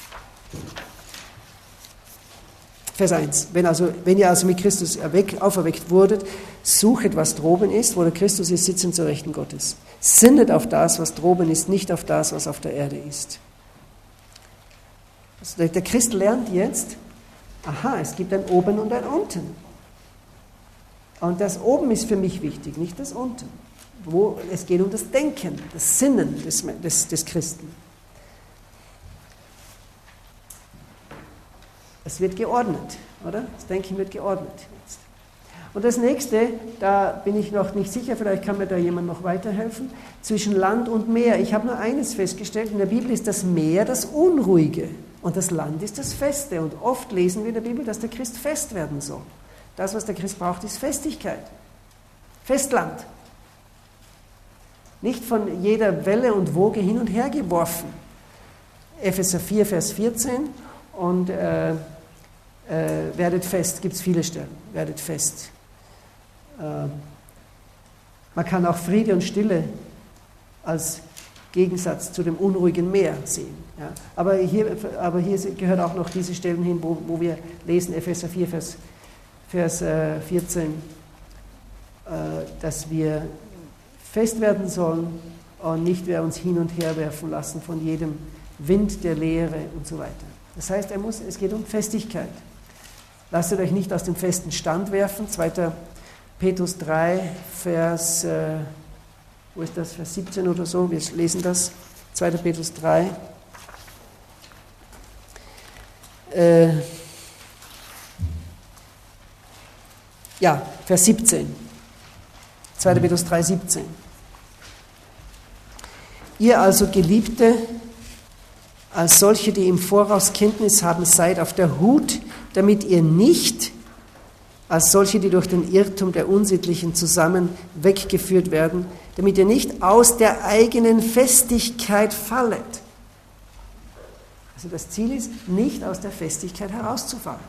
Vers eins. Wenn, also, wenn ihr also mit Christus erweck, auferweckt wurdet, suchet, was droben ist, wo der Christus ist, sitzen zu Rechten Gottes. Sinnet auf das, was droben ist, nicht auf das, was auf der Erde ist. Also der, der Christ lernt jetzt, aha, es gibt ein Oben und ein Unten. Und das Oben ist für mich wichtig, nicht das Unten. Wo es geht um das Denken, das Sinnen des, des, des Christen. Es wird geordnet, oder? Das Denken wird geordnet jetzt. Und das Nächste, da bin ich noch nicht sicher, vielleicht kann mir da jemand noch weiterhelfen, zwischen Land und Meer. Ich habe nur eines festgestellt, in der Bibel ist das Meer das Unruhige und das Land ist das Feste. Und oft lesen wir in der Bibel, dass der Christ fest werden soll. Das, was der Christ braucht, ist Festigkeit. Festland. Nicht von jeder Welle und Woge hin und her geworfen. Epheser vier, Vers vierzehn und äh, äh, werdet fest, gibt es viele Stellen, werdet fest. Äh, man kann auch Friede und Stille als Gegensatz zu dem unruhigen Meer sehen. Ja. Aber, hier, aber hier gehört auch noch diese Stellen hin, wo, wo wir lesen, Epheser vier, Vers, Vers äh, vierzehn, äh, dass wir fest werden sollen und nicht wir uns hin und her werfen lassen von jedem Wind der Lehre und so weiter. Das heißt, er muss, es geht um Festigkeit. Lasst euch nicht aus dem festen Stand werfen. zweiter Petrus drei, Vers, äh, wo ist das, Vers siebzehn oder so, wir lesen das. zweiter Petrus drei. Äh, ja, Vers siebzehn. zweiter Petrus drei, siebzehn. Ihr also Geliebte, als solche, die im Voraus Kenntnis haben, seid auf der Hut, damit ihr nicht, als solche, die durch den Irrtum der Unsittlichen zusammen weggeführt werden, damit ihr nicht aus der eigenen Festigkeit fallet. Also das Ziel ist, nicht aus der Festigkeit herauszufallen.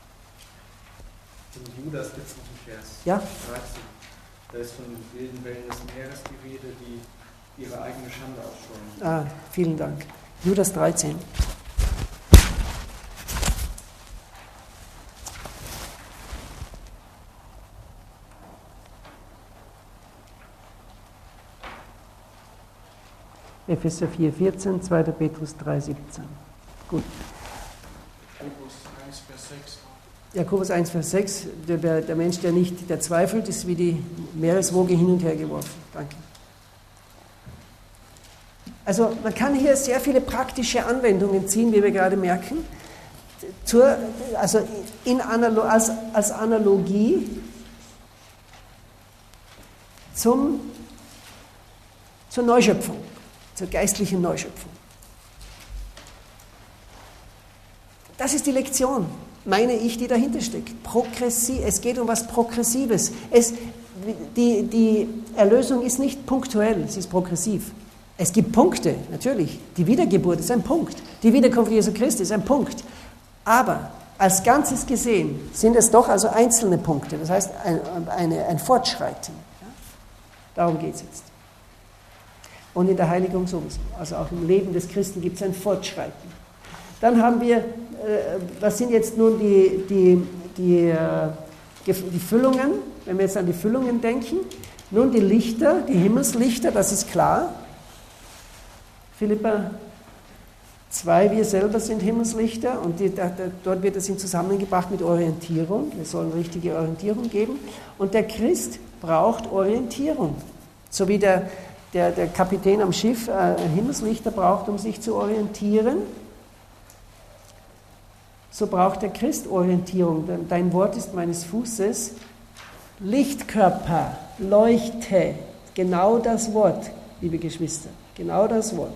In Judas gibt es einen Vers, ja? dreizehn. Da ist von den wilden Wellen des Meeres die Rede, die ihre eigene Schande ausscheuen. Ah, vielen Dank. Judas dreizehn. Epheser vier, vierzehn, zweiter Petrus drei, siebzehn. Gut. Jakobus eins, Vers sechs. Jakobus eins, Vers sechs. Der, der Mensch, der nicht, der zweifelt, ist wie die Meereswoge hin und her geworfen. Danke. Also man kann hier sehr viele praktische Anwendungen ziehen, wie wir gerade merken, zur, also in Analo- als, als Analogie zum, zur Neuschöpfung, zur geistlichen Neuschöpfung. Das ist die Lektion, meine ich, die dahinter steckt. Progressiv, es geht um was Progressives. Es, die, die Erlösung ist nicht punktuell, sie ist progressiv. Es gibt Punkte, natürlich. Die Wiedergeburt ist ein Punkt. Die Wiederkunft Jesu Christi ist ein Punkt. Aber als Ganzes gesehen sind es doch also einzelne Punkte. Das heißt, ein, eine, ein Fortschreiten. Ja? Darum geht es jetzt. Und in der Heiligung sowieso. Also auch im Leben des Christen gibt es ein Fortschreiten. Dann haben wir, äh, was sind jetzt nun die, die, die, äh, die Füllungen, wenn wir jetzt an die Füllungen denken, nun die Lichter, die Himmelslichter, das ist klar. Philipper zwei, wir selber sind Himmelslichter und die, da, da, dort wird es in zusammengebracht mit Orientierung. Wir sollen richtige Orientierung geben. Und der Christ braucht Orientierung. So wie der, der, der Kapitän am Schiff äh, ein Himmelslichter braucht, um sich zu orientieren, so braucht der Christ Orientierung. Dein Wort ist meines Fußes Lichtkörper, Leuchte. Genau das Wort, liebe Geschwister. Genau das Wort.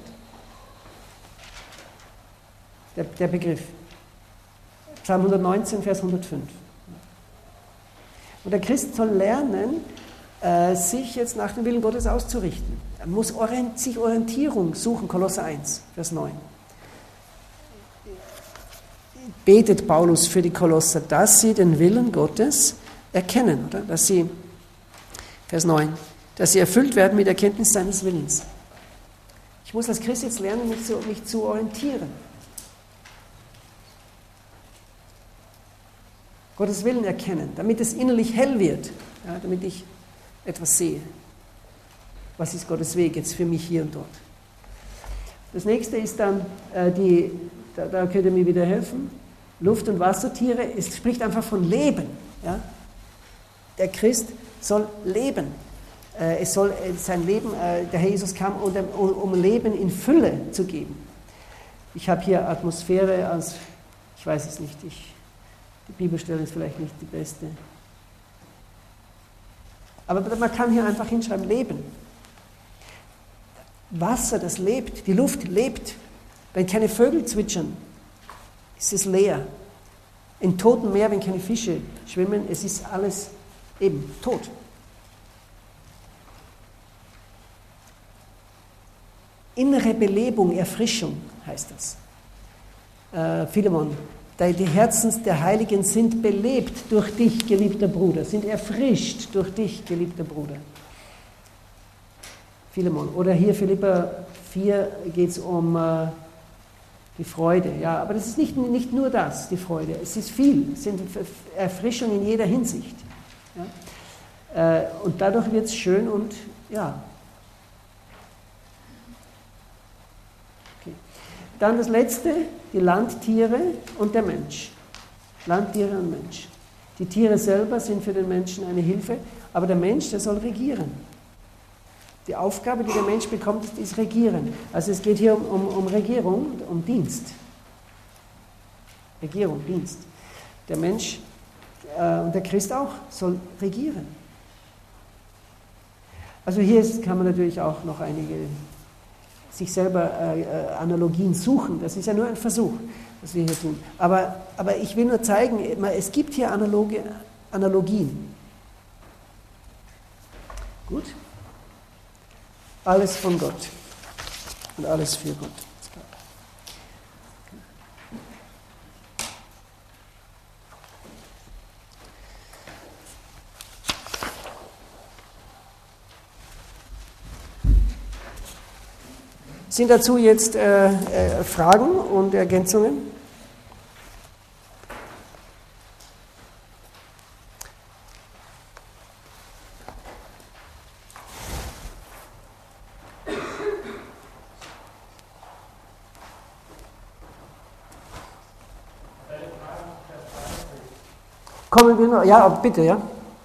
Der, der Begriff. Psalm hundertneunzehn, Vers hundertfünf. Und der Christ soll lernen, äh, sich jetzt nach dem Willen Gottes auszurichten. Er muss orient, sich Orientierung suchen, Kolosser eins, Vers neun. Betet Paulus für die Kolosser, dass sie den Willen Gottes erkennen, oder? Dass sie, Vers neun, dass sie erfüllt werden mit Erkenntnis seines Willens. Ich muss als Christ jetzt lernen, mich zu, mich zu orientieren. Gottes Willen erkennen, damit es innerlich hell wird, ja, damit ich etwas sehe. Was ist Gottes Weg jetzt für mich hier und dort? Das nächste ist dann, äh, die, da, da könnt ihr mir wieder helfen, Luft- und Wassertiere, es spricht einfach von Leben. Ja? Der Christ soll leben. Äh, es soll äh, sein Leben, äh, der Herr Jesus kam, um, um Leben in Fülle zu geben. Ich habe hier Atmosphäre als, ich weiß es nicht, ich, die Bibelstelle ist vielleicht nicht die beste. Aber man kann hier einfach hinschreiben, Leben. Wasser, das lebt, die Luft lebt. Wenn keine Vögel zwitschern, ist es leer. Im toten Meer, wenn keine Fische schwimmen, es ist alles eben tot. Innere Belebung, Erfrischung heißt das. Äh, Philemon, die Herzen der Heiligen sind belebt durch dich, geliebter Bruder, sind erfrischt durch dich, geliebter Bruder. Philemon. Oder hier Philipper vier geht es um äh, die Freude. Ja, aber das ist nicht, nicht nur das, die Freude. Es ist viel. Es sind Erfrischung in jeder Hinsicht. Ja? Äh, und dadurch wird es schön und ja. Okay. Dann das Letzte, die Landtiere und der Mensch. Landtiere und Mensch. Die Tiere selber sind für den Menschen eine Hilfe, aber der Mensch, der soll regieren. Die Aufgabe, die der Mensch bekommt, ist, ist Regieren. Also es geht hier um, um, um Regierung, um Dienst. Regierung, Dienst. Der Mensch äh, und der Christ auch soll regieren. Also hier ist, kann man natürlich auch noch einige sich selber äh, Analogien suchen. Das ist ja nur ein Versuch, was wir hier tun. Aber, aber ich will nur zeigen, es gibt hier analoge, Analogien. Gut? Alles von Gott und alles für Gott. Sind dazu jetzt äh, äh, Fragen und Ergänzungen? Kommen wir noch, ja, bitte, ja.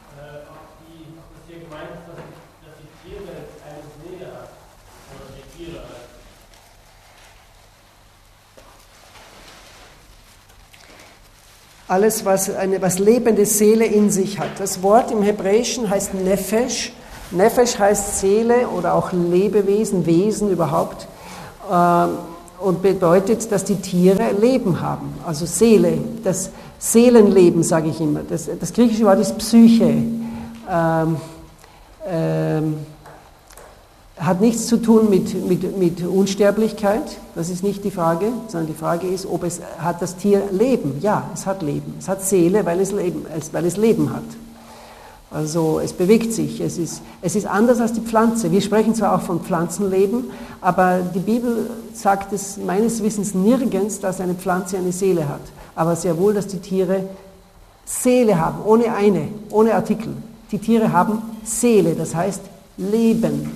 Alles, was eine was lebende Seele in sich hat. Das Wort im Hebräischen heißt Nefesh. Nefesh heißt Seele oder auch Lebewesen, Wesen überhaupt. Und bedeutet, dass die Tiere Leben haben. Also Seele, das Seelenleben, sage ich immer. Das, das griechische Wort ist Psyche. Ähm, ähm, hat nichts zu tun mit, mit, mit Unsterblichkeit, das ist nicht die Frage, sondern die Frage ist, ob es hat das Tier Leben. Ja, es hat Leben. Es hat Seele, weil es Leben, weil es Leben hat. Also es bewegt sich, es ist, es ist anders als die Pflanze. Wir sprechen zwar auch von Pflanzenleben, aber die Bibel sagt es meines Wissens nirgends, dass eine Pflanze eine Seele hat. Aber sehr wohl, dass die Tiere Seele haben, ohne eine, ohne Artikel. Die Tiere haben Seele, das heißt Leben.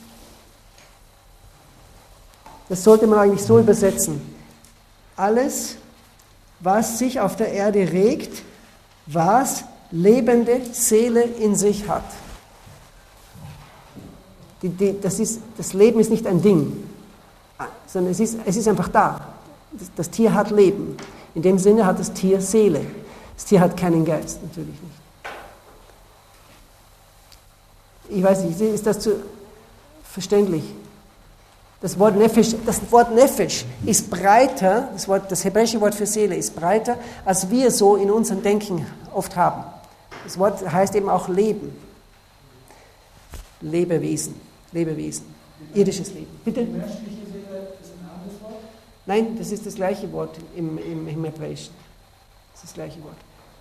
Das sollte man eigentlich so übersetzen. Alles, was sich auf der Erde regt, was lebende Seele in sich hat. Die, die, das, ist, das Leben ist nicht ein Ding, sondern es ist, es ist einfach da. Das, das Tier hat Leben. In dem Sinne hat das Tier Seele. Das Tier hat keinen Geist, natürlich nicht. Ich weiß nicht, ist das zu verständlich? Das Wort Nefesh, das Wort Nefesh ist breiter, das, Wort, das hebräische Wort für Seele ist breiter, als wir so in unserem Denken oft haben. Das Wort heißt eben auch Leben. Lebewesen, Lebewesen, irdisches Leben. Bitte? Die menschliche Seele ist ein anderes Wort? Nein, das ist das gleiche Wort im, im, im Hebräischen. Das ist das gleiche Wort.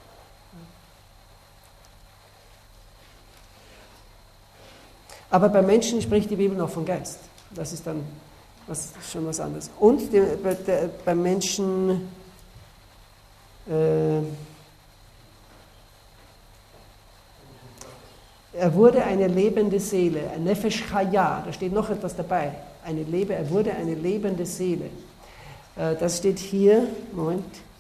Aber bei Menschen spricht die Bibel noch von Geist. Das ist dann was, schon was anderes. Und der, der, beim Menschen äh, er wurde eine lebende Seele, ein Nefesh Chaya, da steht noch etwas dabei. Eine Lebe, er wurde eine lebende Seele. Äh, das steht hier, Moment.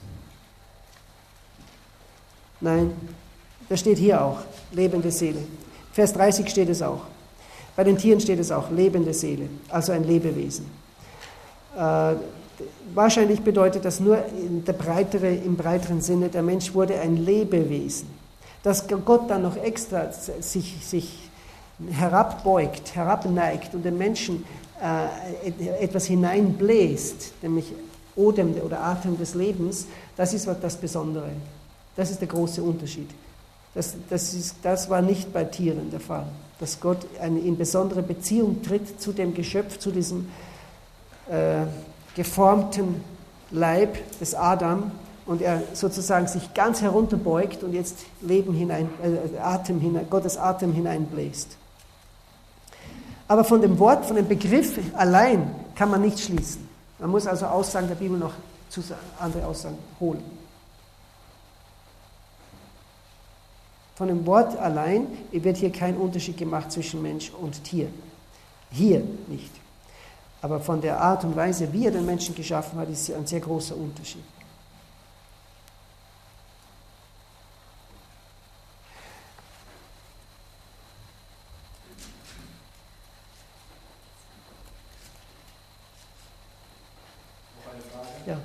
Nein, das steht hier auch, lebende Seele. Vers dreißig steht es auch. Bei den Tieren steht es auch, lebende Seele, also ein Lebewesen. Äh, wahrscheinlich bedeutet das nur in der breitere, im breiteren Sinne, der Mensch wurde ein Lebewesen. Dass Gott dann noch extra sich, sich herabbeugt, herabneigt und den Menschen äh, etwas hineinbläst, nämlich Odem oder Atem des Lebens, das ist das Besondere. Das ist der große Unterschied. Das, das, ist, das war nicht bei Tieren der Fall. Dass Gott eine in besondere Beziehung tritt zu dem Geschöpf, zu diesem äh, geformten Leib des Adam und er sozusagen sich ganz herunterbeugt und jetzt Leben hinein, äh, Atem hinein, Gottes Atem hineinbläst. Aber von dem Wort, von dem Begriff allein kann man nicht schließen. Man muss also Aussagen der Bibel noch zu andere Aussagen holen. Von dem Wort allein wird hier kein Unterschied gemacht zwischen Mensch und Tier. Hier nicht. Aber von der Art und Weise, wie er den Menschen geschaffen hat, ist ein sehr großer Unterschied. Noch eine Frage. Ja.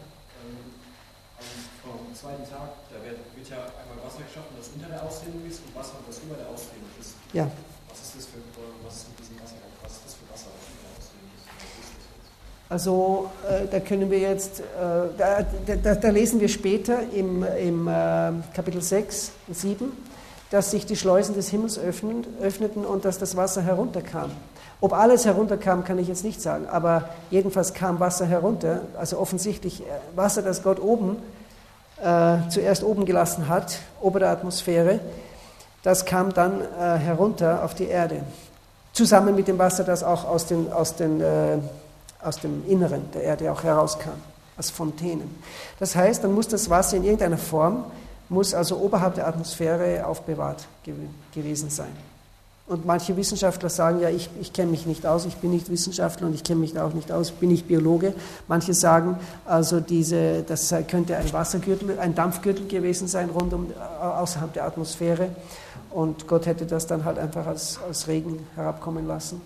Vom zweiten Tag, da wird, wird ja einmal Wasser geschaffen, das unter der Ausdehnung ist und Wasser, das über der Ausdehnung ist. Ja. Was ist das für, was ist mit diesem Wasser? Was ist das für Wasser, das über der Ausdehnung ist? Was ist das jetzt? Also äh, da können wir jetzt, äh, da, da, da lesen wir später im, im äh, Kapitel sechs, sieben, dass sich die Schleusen des Himmels öffnen, öffneten und dass das Wasser herunterkam. Ob alles herunterkam, kann ich jetzt nicht sagen, aber jedenfalls kam Wasser herunter, also offensichtlich Wasser, das Gott oben, äh, zuerst oben gelassen hat, ober der Atmosphäre, das kam dann äh, herunter auf die Erde, zusammen mit dem Wasser, das auch aus, den, aus, den, äh, aus dem Inneren der Erde auch herauskam, als Fontänen. Das heißt, dann muss das Wasser in irgendeiner Form, muss also oberhalb der Atmosphäre aufbewahrt gew- gewesen sein. Und manche Wissenschaftler sagen, ja, ich, ich kenne mich nicht aus, ich bin nicht Wissenschaftler und ich kenne mich da auch nicht aus, ich bin nicht Biologe. Manche sagen, also diese, das könnte ein Wassergürtel, ein Dampfgürtel gewesen sein, rund um, außerhalb der Atmosphäre. Und Gott hätte das dann halt einfach als, als Regen herabkommen lassen.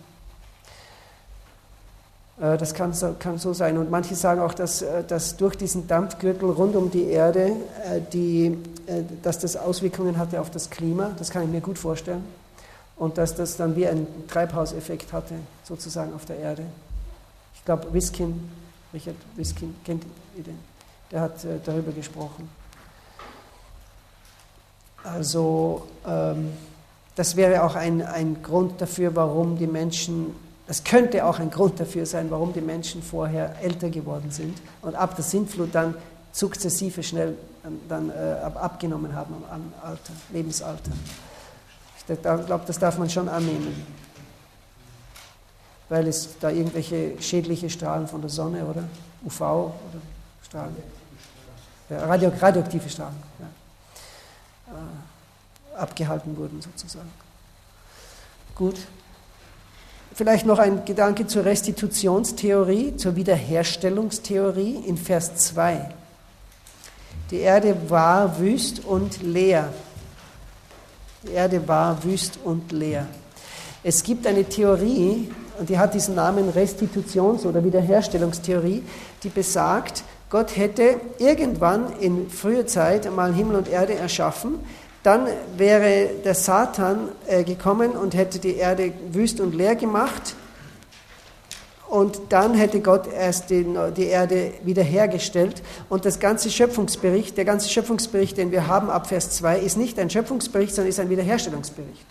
Das kann so, kann so sein. Und manche sagen auch, dass, dass durch diesen Dampfgürtel rund um die Erde, die, dass das Auswirkungen hatte auf das Klima. Das kann ich mir gut vorstellen. Und dass das dann wie ein Treibhauseffekt hatte, sozusagen auf der Erde. Ich glaube, Wiskin, Richard Wiskin, kennt ihr den? Der hat äh, darüber gesprochen. Also, ähm, das wäre auch ein, ein Grund dafür, warum die Menschen, das könnte auch ein Grund dafür sein, warum die Menschen vorher älter geworden sind und ab der Sintflut dann sukzessive schnell dann, äh, abgenommen haben am Alter, Lebensalter. Ich glaube, das darf man schon annehmen, weil es da irgendwelche schädliche Strahlen von der Sonne, oder? U V, oder? Strahlen? Ja, radio, radioaktive Strahlen. Ja. äh, abgehalten wurden sozusagen. Gut. Vielleicht noch ein Gedanke zur Restitutionstheorie, zur Wiederherstellungstheorie in Vers zwei. Die Erde war wüst und leer. Die Erde war wüst und leer. Es gibt eine Theorie, und die hat diesen Namen Restitutions- oder Wiederherstellungstheorie, die besagt, Gott hätte irgendwann in früher Zeit einmal Himmel und Erde erschaffen, dann wäre der Satan äh, gekommen und hätte die Erde wüst und leer gemacht und dann hätte Gott erst die, die Erde wiederhergestellt und das ganze Schöpfungsbericht, der ganze Schöpfungsbericht, den wir haben ab Vers zwei, ist nicht ein Schöpfungsbericht, sondern ist ein Wiederherstellungsbericht.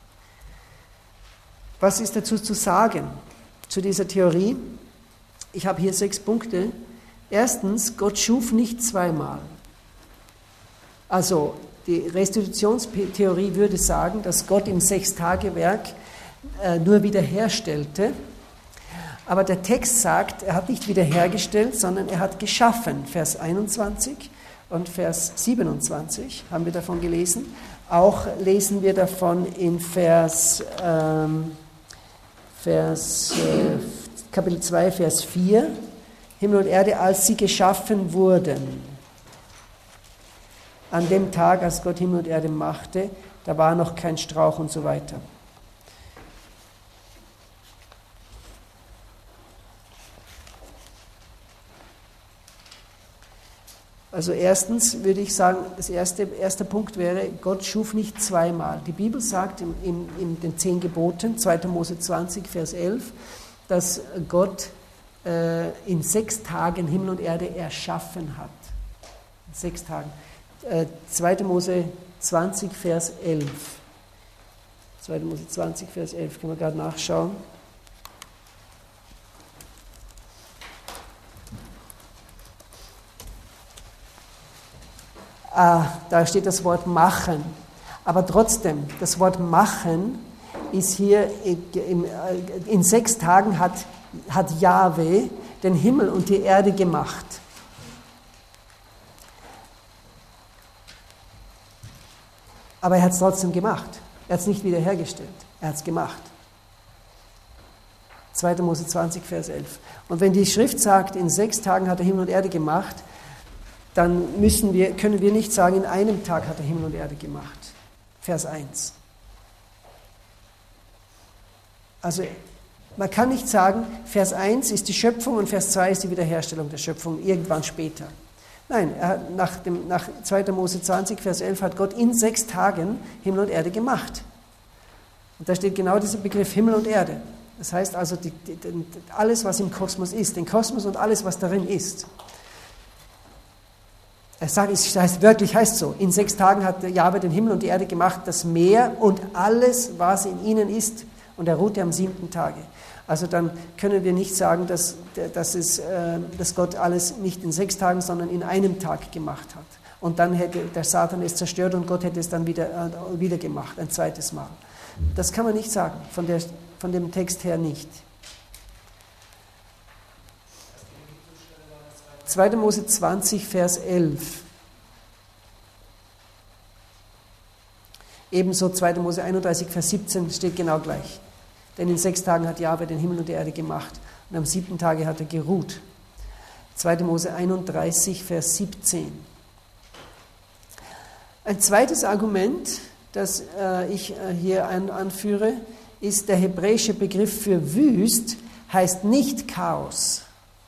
Was ist dazu zu sagen zu dieser Theorie? Ich habe hier sechs Punkte. Erstens, Gott schuf nicht zweimal. Also die Restitutionstheorie würde sagen, dass Gott im Sechstagewerk äh, nur wiederherstellte. Aber der Text sagt, er hat nicht wiederhergestellt, sondern er hat geschaffen. Vers einundzwanzig und Vers siebenundzwanzig haben wir davon gelesen. Auch lesen wir davon in Vers, ähm, Vers äh, Kapitel zwei, Vers vier. Himmel und Erde, als sie geschaffen wurden. An dem Tag, als Gott Himmel und Erde machte, da war noch kein Strauch und so weiter. Also erstens würde ich sagen, das erste erster Punkt wäre, Gott schuf nicht zweimal. Die Bibel sagt in, in, in den zehn Geboten, zweiter Mose zwanzig, Vers elf, dass Gott äh, in sechs Tagen Himmel und Erde erschaffen hat. In sechs Tagen. Äh, zweiter Mose zwanzig, Vers elf. zweiter Mose zwanzig, Vers elf, können wir gerade nachschauen. Ah, da steht das Wort machen. Aber trotzdem, das Wort machen ist hier in, in sechs Tagen hat, hat Jahwe den Himmel und die Erde gemacht. Aber er hat es trotzdem gemacht. Er hat es nicht wiederhergestellt. Er hat es gemacht. zweiter Mose zwanzig, Vers elf. Und wenn die Schrift sagt, in sechs Tagen hat er Himmel und Erde gemacht, dann müssen wir, können wir nicht sagen, in einem Tag hat er Himmel und Erde gemacht. Vers eins. Also man kann nicht sagen, Vers eins ist die Schöpfung und Vers zwei ist die Wiederherstellung der Schöpfung, irgendwann später. Nein, er hat nach, dem, nach zweiter Mose zwanzig, Vers elf hat Gott in sechs Tagen Himmel und Erde gemacht. Und da steht genau dieser Begriff Himmel und Erde. Das heißt also, die, die, alles, was im Kosmos ist, den Kosmos und alles, was darin ist. Er sagt, es heißt, wörtlich heißt so, in sechs Tagen hat Jahwe den Himmel und die Erde gemacht, das Meer und alles, was in ihnen ist, und er ruhte am siebten Tage. Also dann können wir nicht sagen, dass, dass, es, dass Gott alles nicht in sechs Tagen, sondern in einem Tag gemacht hat. Und dann hätte der Satan es zerstört und Gott hätte es dann wieder, wieder gemacht, ein zweites Mal. Das kann man nicht sagen, von, der, von dem Text her nicht. zweiter Mose zwanzig, Vers elf. Ebenso zweiter Mose einunddreißig, Vers siebzehn steht genau gleich. Denn in sechs Tagen hat Jahwe den Himmel und die Erde gemacht und am siebten Tage hat er geruht. zweiter Mose einunddreißig, Vers siebzehn. Ein zweites Argument, das äh, ich äh, hier an, anführe, ist, der hebräische Begriff für wüst heißt nicht Chaos.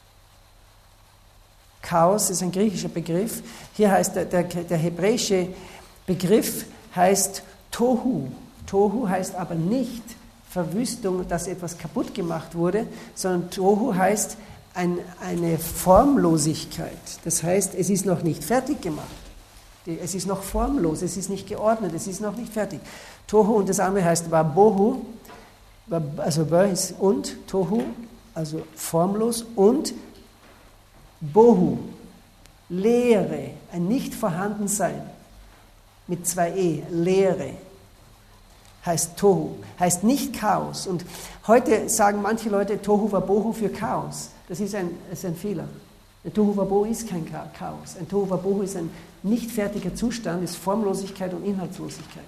Chaos ist ein griechischer Begriff. Hier heißt der, der, der hebräische Begriff heißt Tohu. Tohu heißt aber nicht Verwüstung, dass etwas kaputt gemacht wurde, sondern Tohu heißt ein, eine Formlosigkeit. Das heißt, es ist noch nicht fertig gemacht. Es ist noch formlos, es ist nicht geordnet, es ist noch nicht fertig. Tohu und das andere heißt Wabohu, also Wa ist und, Tohu, also formlos und Bohu, Leere, ein Nicht-Vorhandensein mit zwei E, Leere, heißt Tohu, heißt nicht Chaos. Und heute sagen manche Leute Tohu Wabohu für Chaos. Das ist ein, ist ein Fehler. Ein Tohuwabohu ist kein Chaos. Ein Tohuwabohu ist ein nicht fertiger Zustand, ist Formlosigkeit und Inhaltslosigkeit.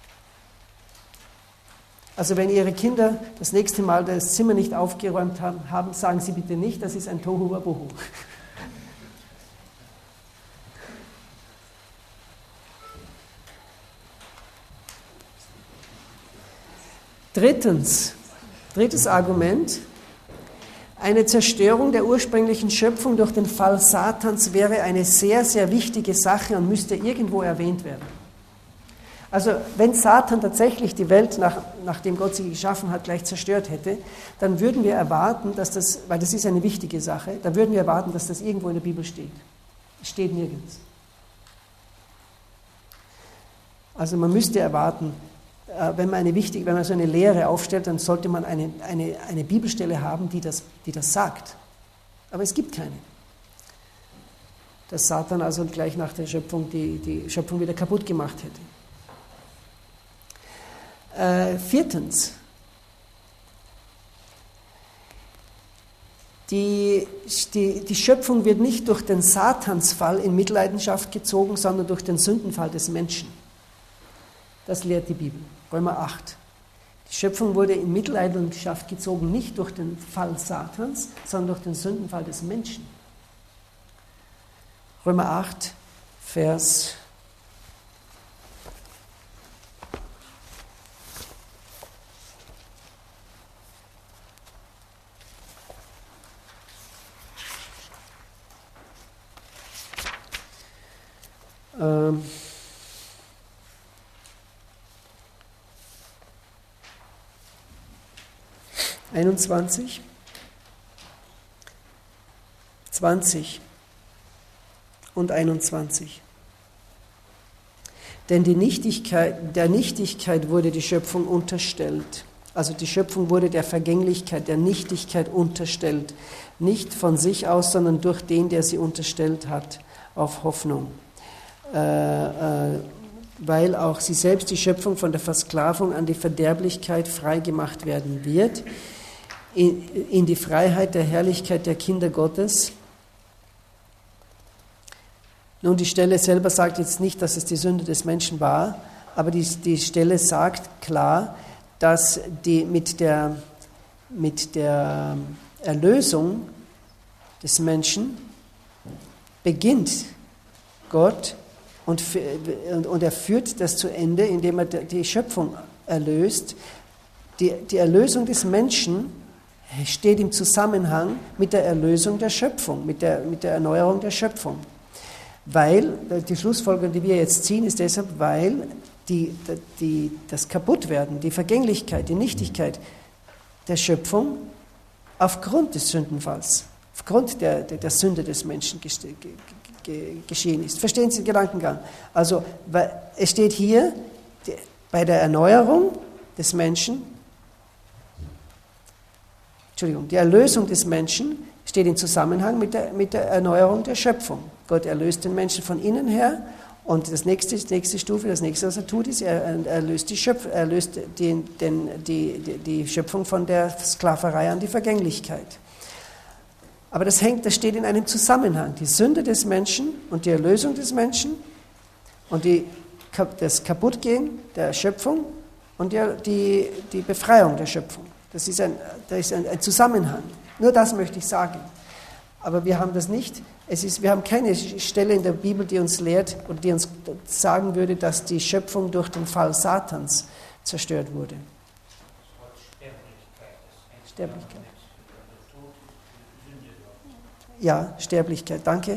Also wenn Ihre Kinder das nächste Mal das Zimmer nicht aufgeräumt haben, sagen Sie bitte nicht, das ist ein Tohuwabohu. Drittens, drittes Argument, eine Zerstörung der ursprünglichen Schöpfung durch den Fall Satans wäre eine sehr, sehr wichtige Sache und müsste irgendwo erwähnt werden. Also wenn Satan tatsächlich die Welt, nach, nachdem Gott sie geschaffen hat, gleich zerstört hätte, dann würden wir erwarten, dass das, weil das ist eine wichtige Sache, dann würden wir erwarten, dass das irgendwo in der Bibel steht. Es steht nirgends. Also man müsste erwarten, wenn man, eine wichtige, wenn man so eine Lehre aufstellt, dann sollte man eine, eine, eine Bibelstelle haben, die das, die das sagt. Aber es gibt keine. Dass Satan also gleich nach der Schöpfung die, die Schöpfung wieder kaputt gemacht hätte. Äh, viertens. Die, die, die Schöpfung wird nicht durch den Satansfall in Mitleidenschaft gezogen, sondern durch den Sündenfall des Menschen. Das lehrt die Bibel. Römer acht. Die Schöpfung wurde in Mitleidenschaft gezogen, nicht durch den Fall Satans, sondern durch den Sündenfall des Menschen. Römer acht, Vers ähm, einundzwanzig, zwanzig und einundzwanzig. Denn die Nichtigkeit, der Nichtigkeit wurde die Schöpfung unterstellt. Also die Schöpfung wurde der Vergänglichkeit, der Nichtigkeit unterstellt. Nicht von sich aus, sondern durch den, der sie unterstellt hat, auf Hoffnung. Äh, äh, weil auch sie selbst, die Schöpfung, von der Versklavung an die Verderblichkeit freigemacht werden wird, in, in die Freiheit der Herrlichkeit der Kinder Gottes. Nun, die Stelle selber sagt jetzt nicht, dass es die Sünde des Menschen war, aber die, die Stelle sagt klar, dass die, mit, der, mit der Erlösung des Menschen beginnt Gott und, und er führt das zu Ende, indem er die Schöpfung erlöst. Die, die Erlösung des Menschen steht im Zusammenhang mit der Erlösung der Schöpfung, mit der, mit der Erneuerung der Schöpfung. Weil, die Schlussfolgerung, die wir jetzt ziehen, ist deshalb, weil die, die, das Kaputtwerden, die Vergänglichkeit, die Nichtigkeit der Schöpfung aufgrund des Sündenfalls, aufgrund der, der, der Sünde des Menschen geste, ge, ge, geschehen ist. Verstehen Sie den Gedankengang? Also, weil, es steht hier, die, bei der Erneuerung des Menschen, Entschuldigung, die Erlösung des Menschen steht im Zusammenhang mit der, mit der Erneuerung der Schöpfung. Gott erlöst den Menschen von innen her und das nächste, die nächste Stufe, das nächste, was er tut, ist, er erlöst die, Schöpf, erlöst den, den, die, die, die Schöpfung von der Sklaverei an die Vergänglichkeit. Aber das hängt, das steht in einem Zusammenhang. Die Sünde des Menschen und die Erlösung des Menschen und die, das Kaputtgehen der Schöpfung und die, die, die Befreiung der Schöpfung. Das ist, ein, das ist ein, ein Zusammenhang. Nur das möchte ich sagen. Aber wir haben das nicht. Es ist, wir haben keine Stelle in der Bibel, die uns lehrt oder die uns sagen würde, dass die Schöpfung durch den Fall Satans zerstört wurde. Sterblichkeit. Ja, Sterblichkeit, danke.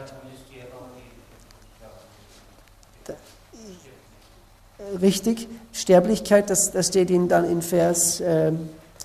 Richtig, Sterblichkeit, das, das steht Ihnen dann in Vers... Äh,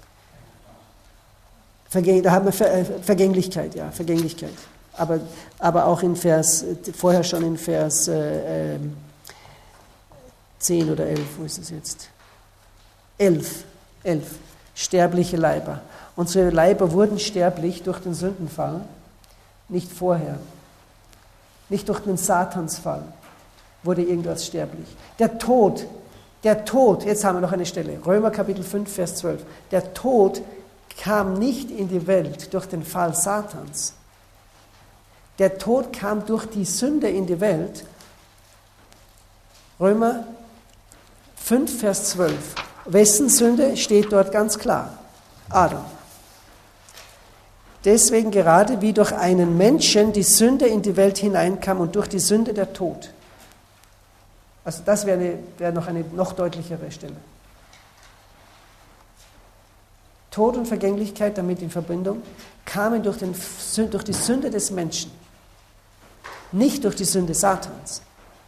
Vergäng, da haben wir Ver, äh, Vergänglichkeit, ja, Vergänglichkeit. Aber, aber auch in Vers, vorher schon in Vers äh, äh, zehn oder elf, wo ist es jetzt? elf, elf, sterbliche Leiber. Unsere Leiber wurden sterblich durch den Sündenfall, nicht vorher. Nicht durch den Satansfall wurde irgendwas sterblich. Der Tod, der Tod, jetzt haben wir noch eine Stelle, Römer Kapitel fünf, Vers zwölf. Der Tod kam nicht in die Welt durch den Fall Satans. Der Tod kam durch die Sünde in die Welt. Römer fünf, Vers zwölf. Wessen Sünde steht dort ganz klar? Adam. Deswegen gerade wie durch einen Menschen die Sünde in die Welt hineinkam und durch die Sünde der Tod. Also das wäre, eine, wäre noch eine noch deutlichere Stelle. Tod und Vergänglichkeit damit in Verbindung kamen durch, den, durch die Sünde des Menschen, nicht durch die Sünde Satans.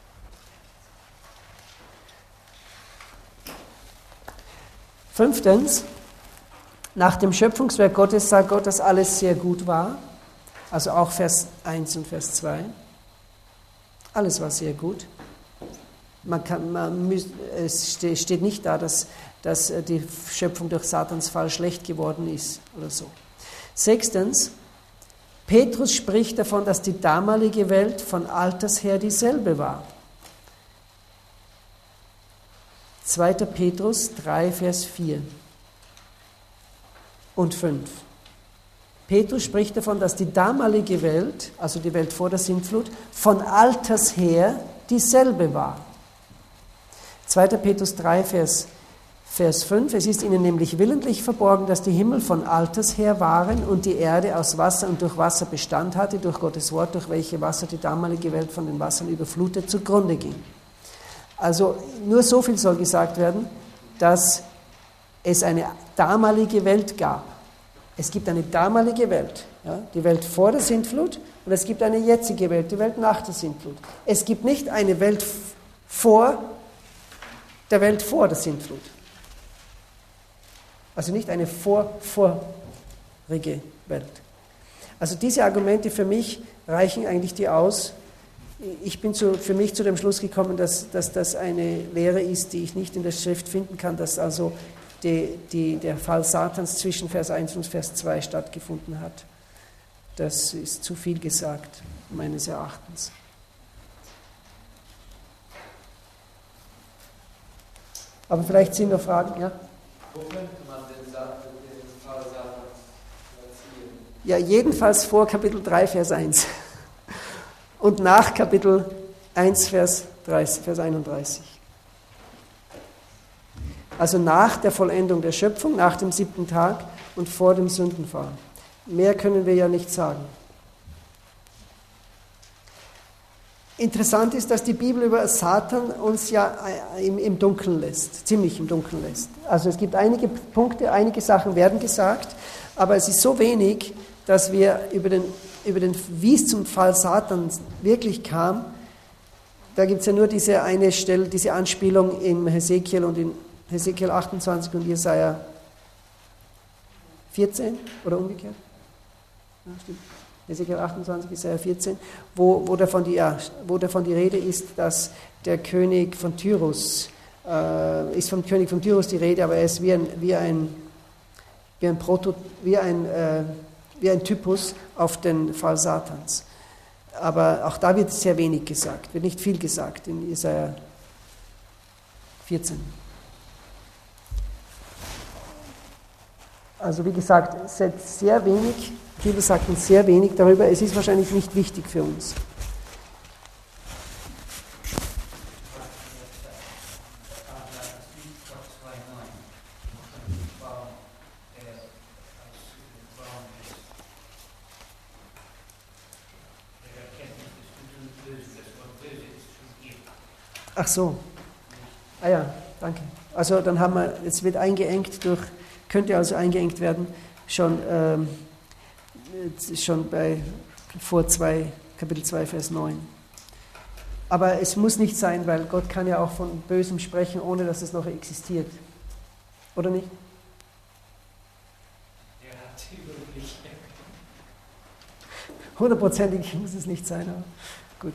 Fünftens, nach dem Schöpfungswerk Gottes sagt Gott, dass alles sehr gut war, also auch Vers eins und Vers zwei. Alles war sehr gut. Man kann, man, es steht nicht da, dass, dass die Schöpfung durch Satans Fall schlecht geworden ist oder so. Sechstens, Petrus spricht davon, dass die damalige Welt von alters her dieselbe war. zweiter Petrus drei, Vers vier und fünf. Petrus spricht davon, dass die damalige Welt, also die Welt vor der Sintflut, von alters her dieselbe war. zweiter Petrus drei, Vers, Vers fünf. Es ist ihnen nämlich willentlich verborgen, dass die Himmel von alters her waren und die Erde aus Wasser und durch Wasser Bestand hatte, durch Gottes Wort, durch welche Wasser die damalige Welt von den Wassern überflutet zugrunde ging. Also nur so viel soll gesagt werden, dass es eine damalige Welt gab. Es gibt eine damalige Welt, ja, die Welt vor der Sintflut, und es gibt eine jetzige Welt, die Welt nach der Sintflut. Es gibt nicht eine Welt vor der Welt vor der Sintflut. Also nicht eine vor, vorige Welt. Also diese Argumente für mich reichen eigentlich die aus. Ich bin zu, für mich zu dem Schluss gekommen, dass, dass das eine Lehre ist, die ich nicht in der Schrift finden kann, dass also die, die, der Fall Satans zwischen Vers eins und Vers zwei stattgefunden hat. Das ist zu viel gesagt, meines Erachtens. Aber vielleicht sind noch Fragen, ja? Wo könnte man den Fall Satans platzieren? Ja, jedenfalls vor Kapitel drei, Vers eins. Und nach Kapitel eins, Vers dreißig, Vers einunddreißig. Also nach der Vollendung der Schöpfung, nach dem siebten Tag und vor dem Sündenfall. Mehr können wir ja nicht sagen. Interessant ist, dass die Bibel über Satan uns ja im, im Dunkeln lässt, ziemlich im Dunkeln lässt. Also es gibt einige Punkte, einige Sachen werden gesagt, aber es ist so wenig, dass wir über den, über den wie es zum Fall Satans wirklich kam, da gibt es ja nur diese eine Stelle, diese Anspielung in Hesekiel und in Hesekiel achtundzwanzig und Jesaja vierzehn oder umgekehrt. Ja, stimmt. Hesekiel achtundzwanzig, Jesaja vierzehn, wo, wo, davon die, ja, wo davon die Rede ist, dass der König von Tyrus, äh, ist vom König von Tyrus die Rede, aber er ist wie ein, wie ein, wie ein, Proto, wie ein, äh, wie ein Typus auf den Fall Satans. Aber auch da wird sehr wenig gesagt, wird nicht viel gesagt in Jesaja vierzehn. Also wie gesagt, es ist sehr wenig, die Bibel sagt uns sehr wenig darüber, es ist wahrscheinlich nicht wichtig für uns. Ach so. Ah ja, danke. Also dann haben wir, es wird eingeengt durch, könnte also eingeengt werden, schon, ähm, schon bei vor zwei, Kapitel zwei, Vers neun. Aber es muss nicht sein, weil Gott kann ja auch von Bösem sprechen, ohne dass es noch existiert. Oder nicht? Ja, natürlich. Hundertprozentig muss es nicht sein, aber gut.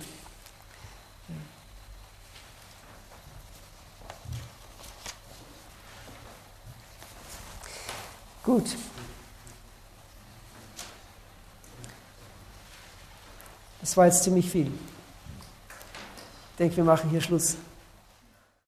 Gut. Das war jetzt ziemlich viel. Ich denke, wir machen hier Schluss.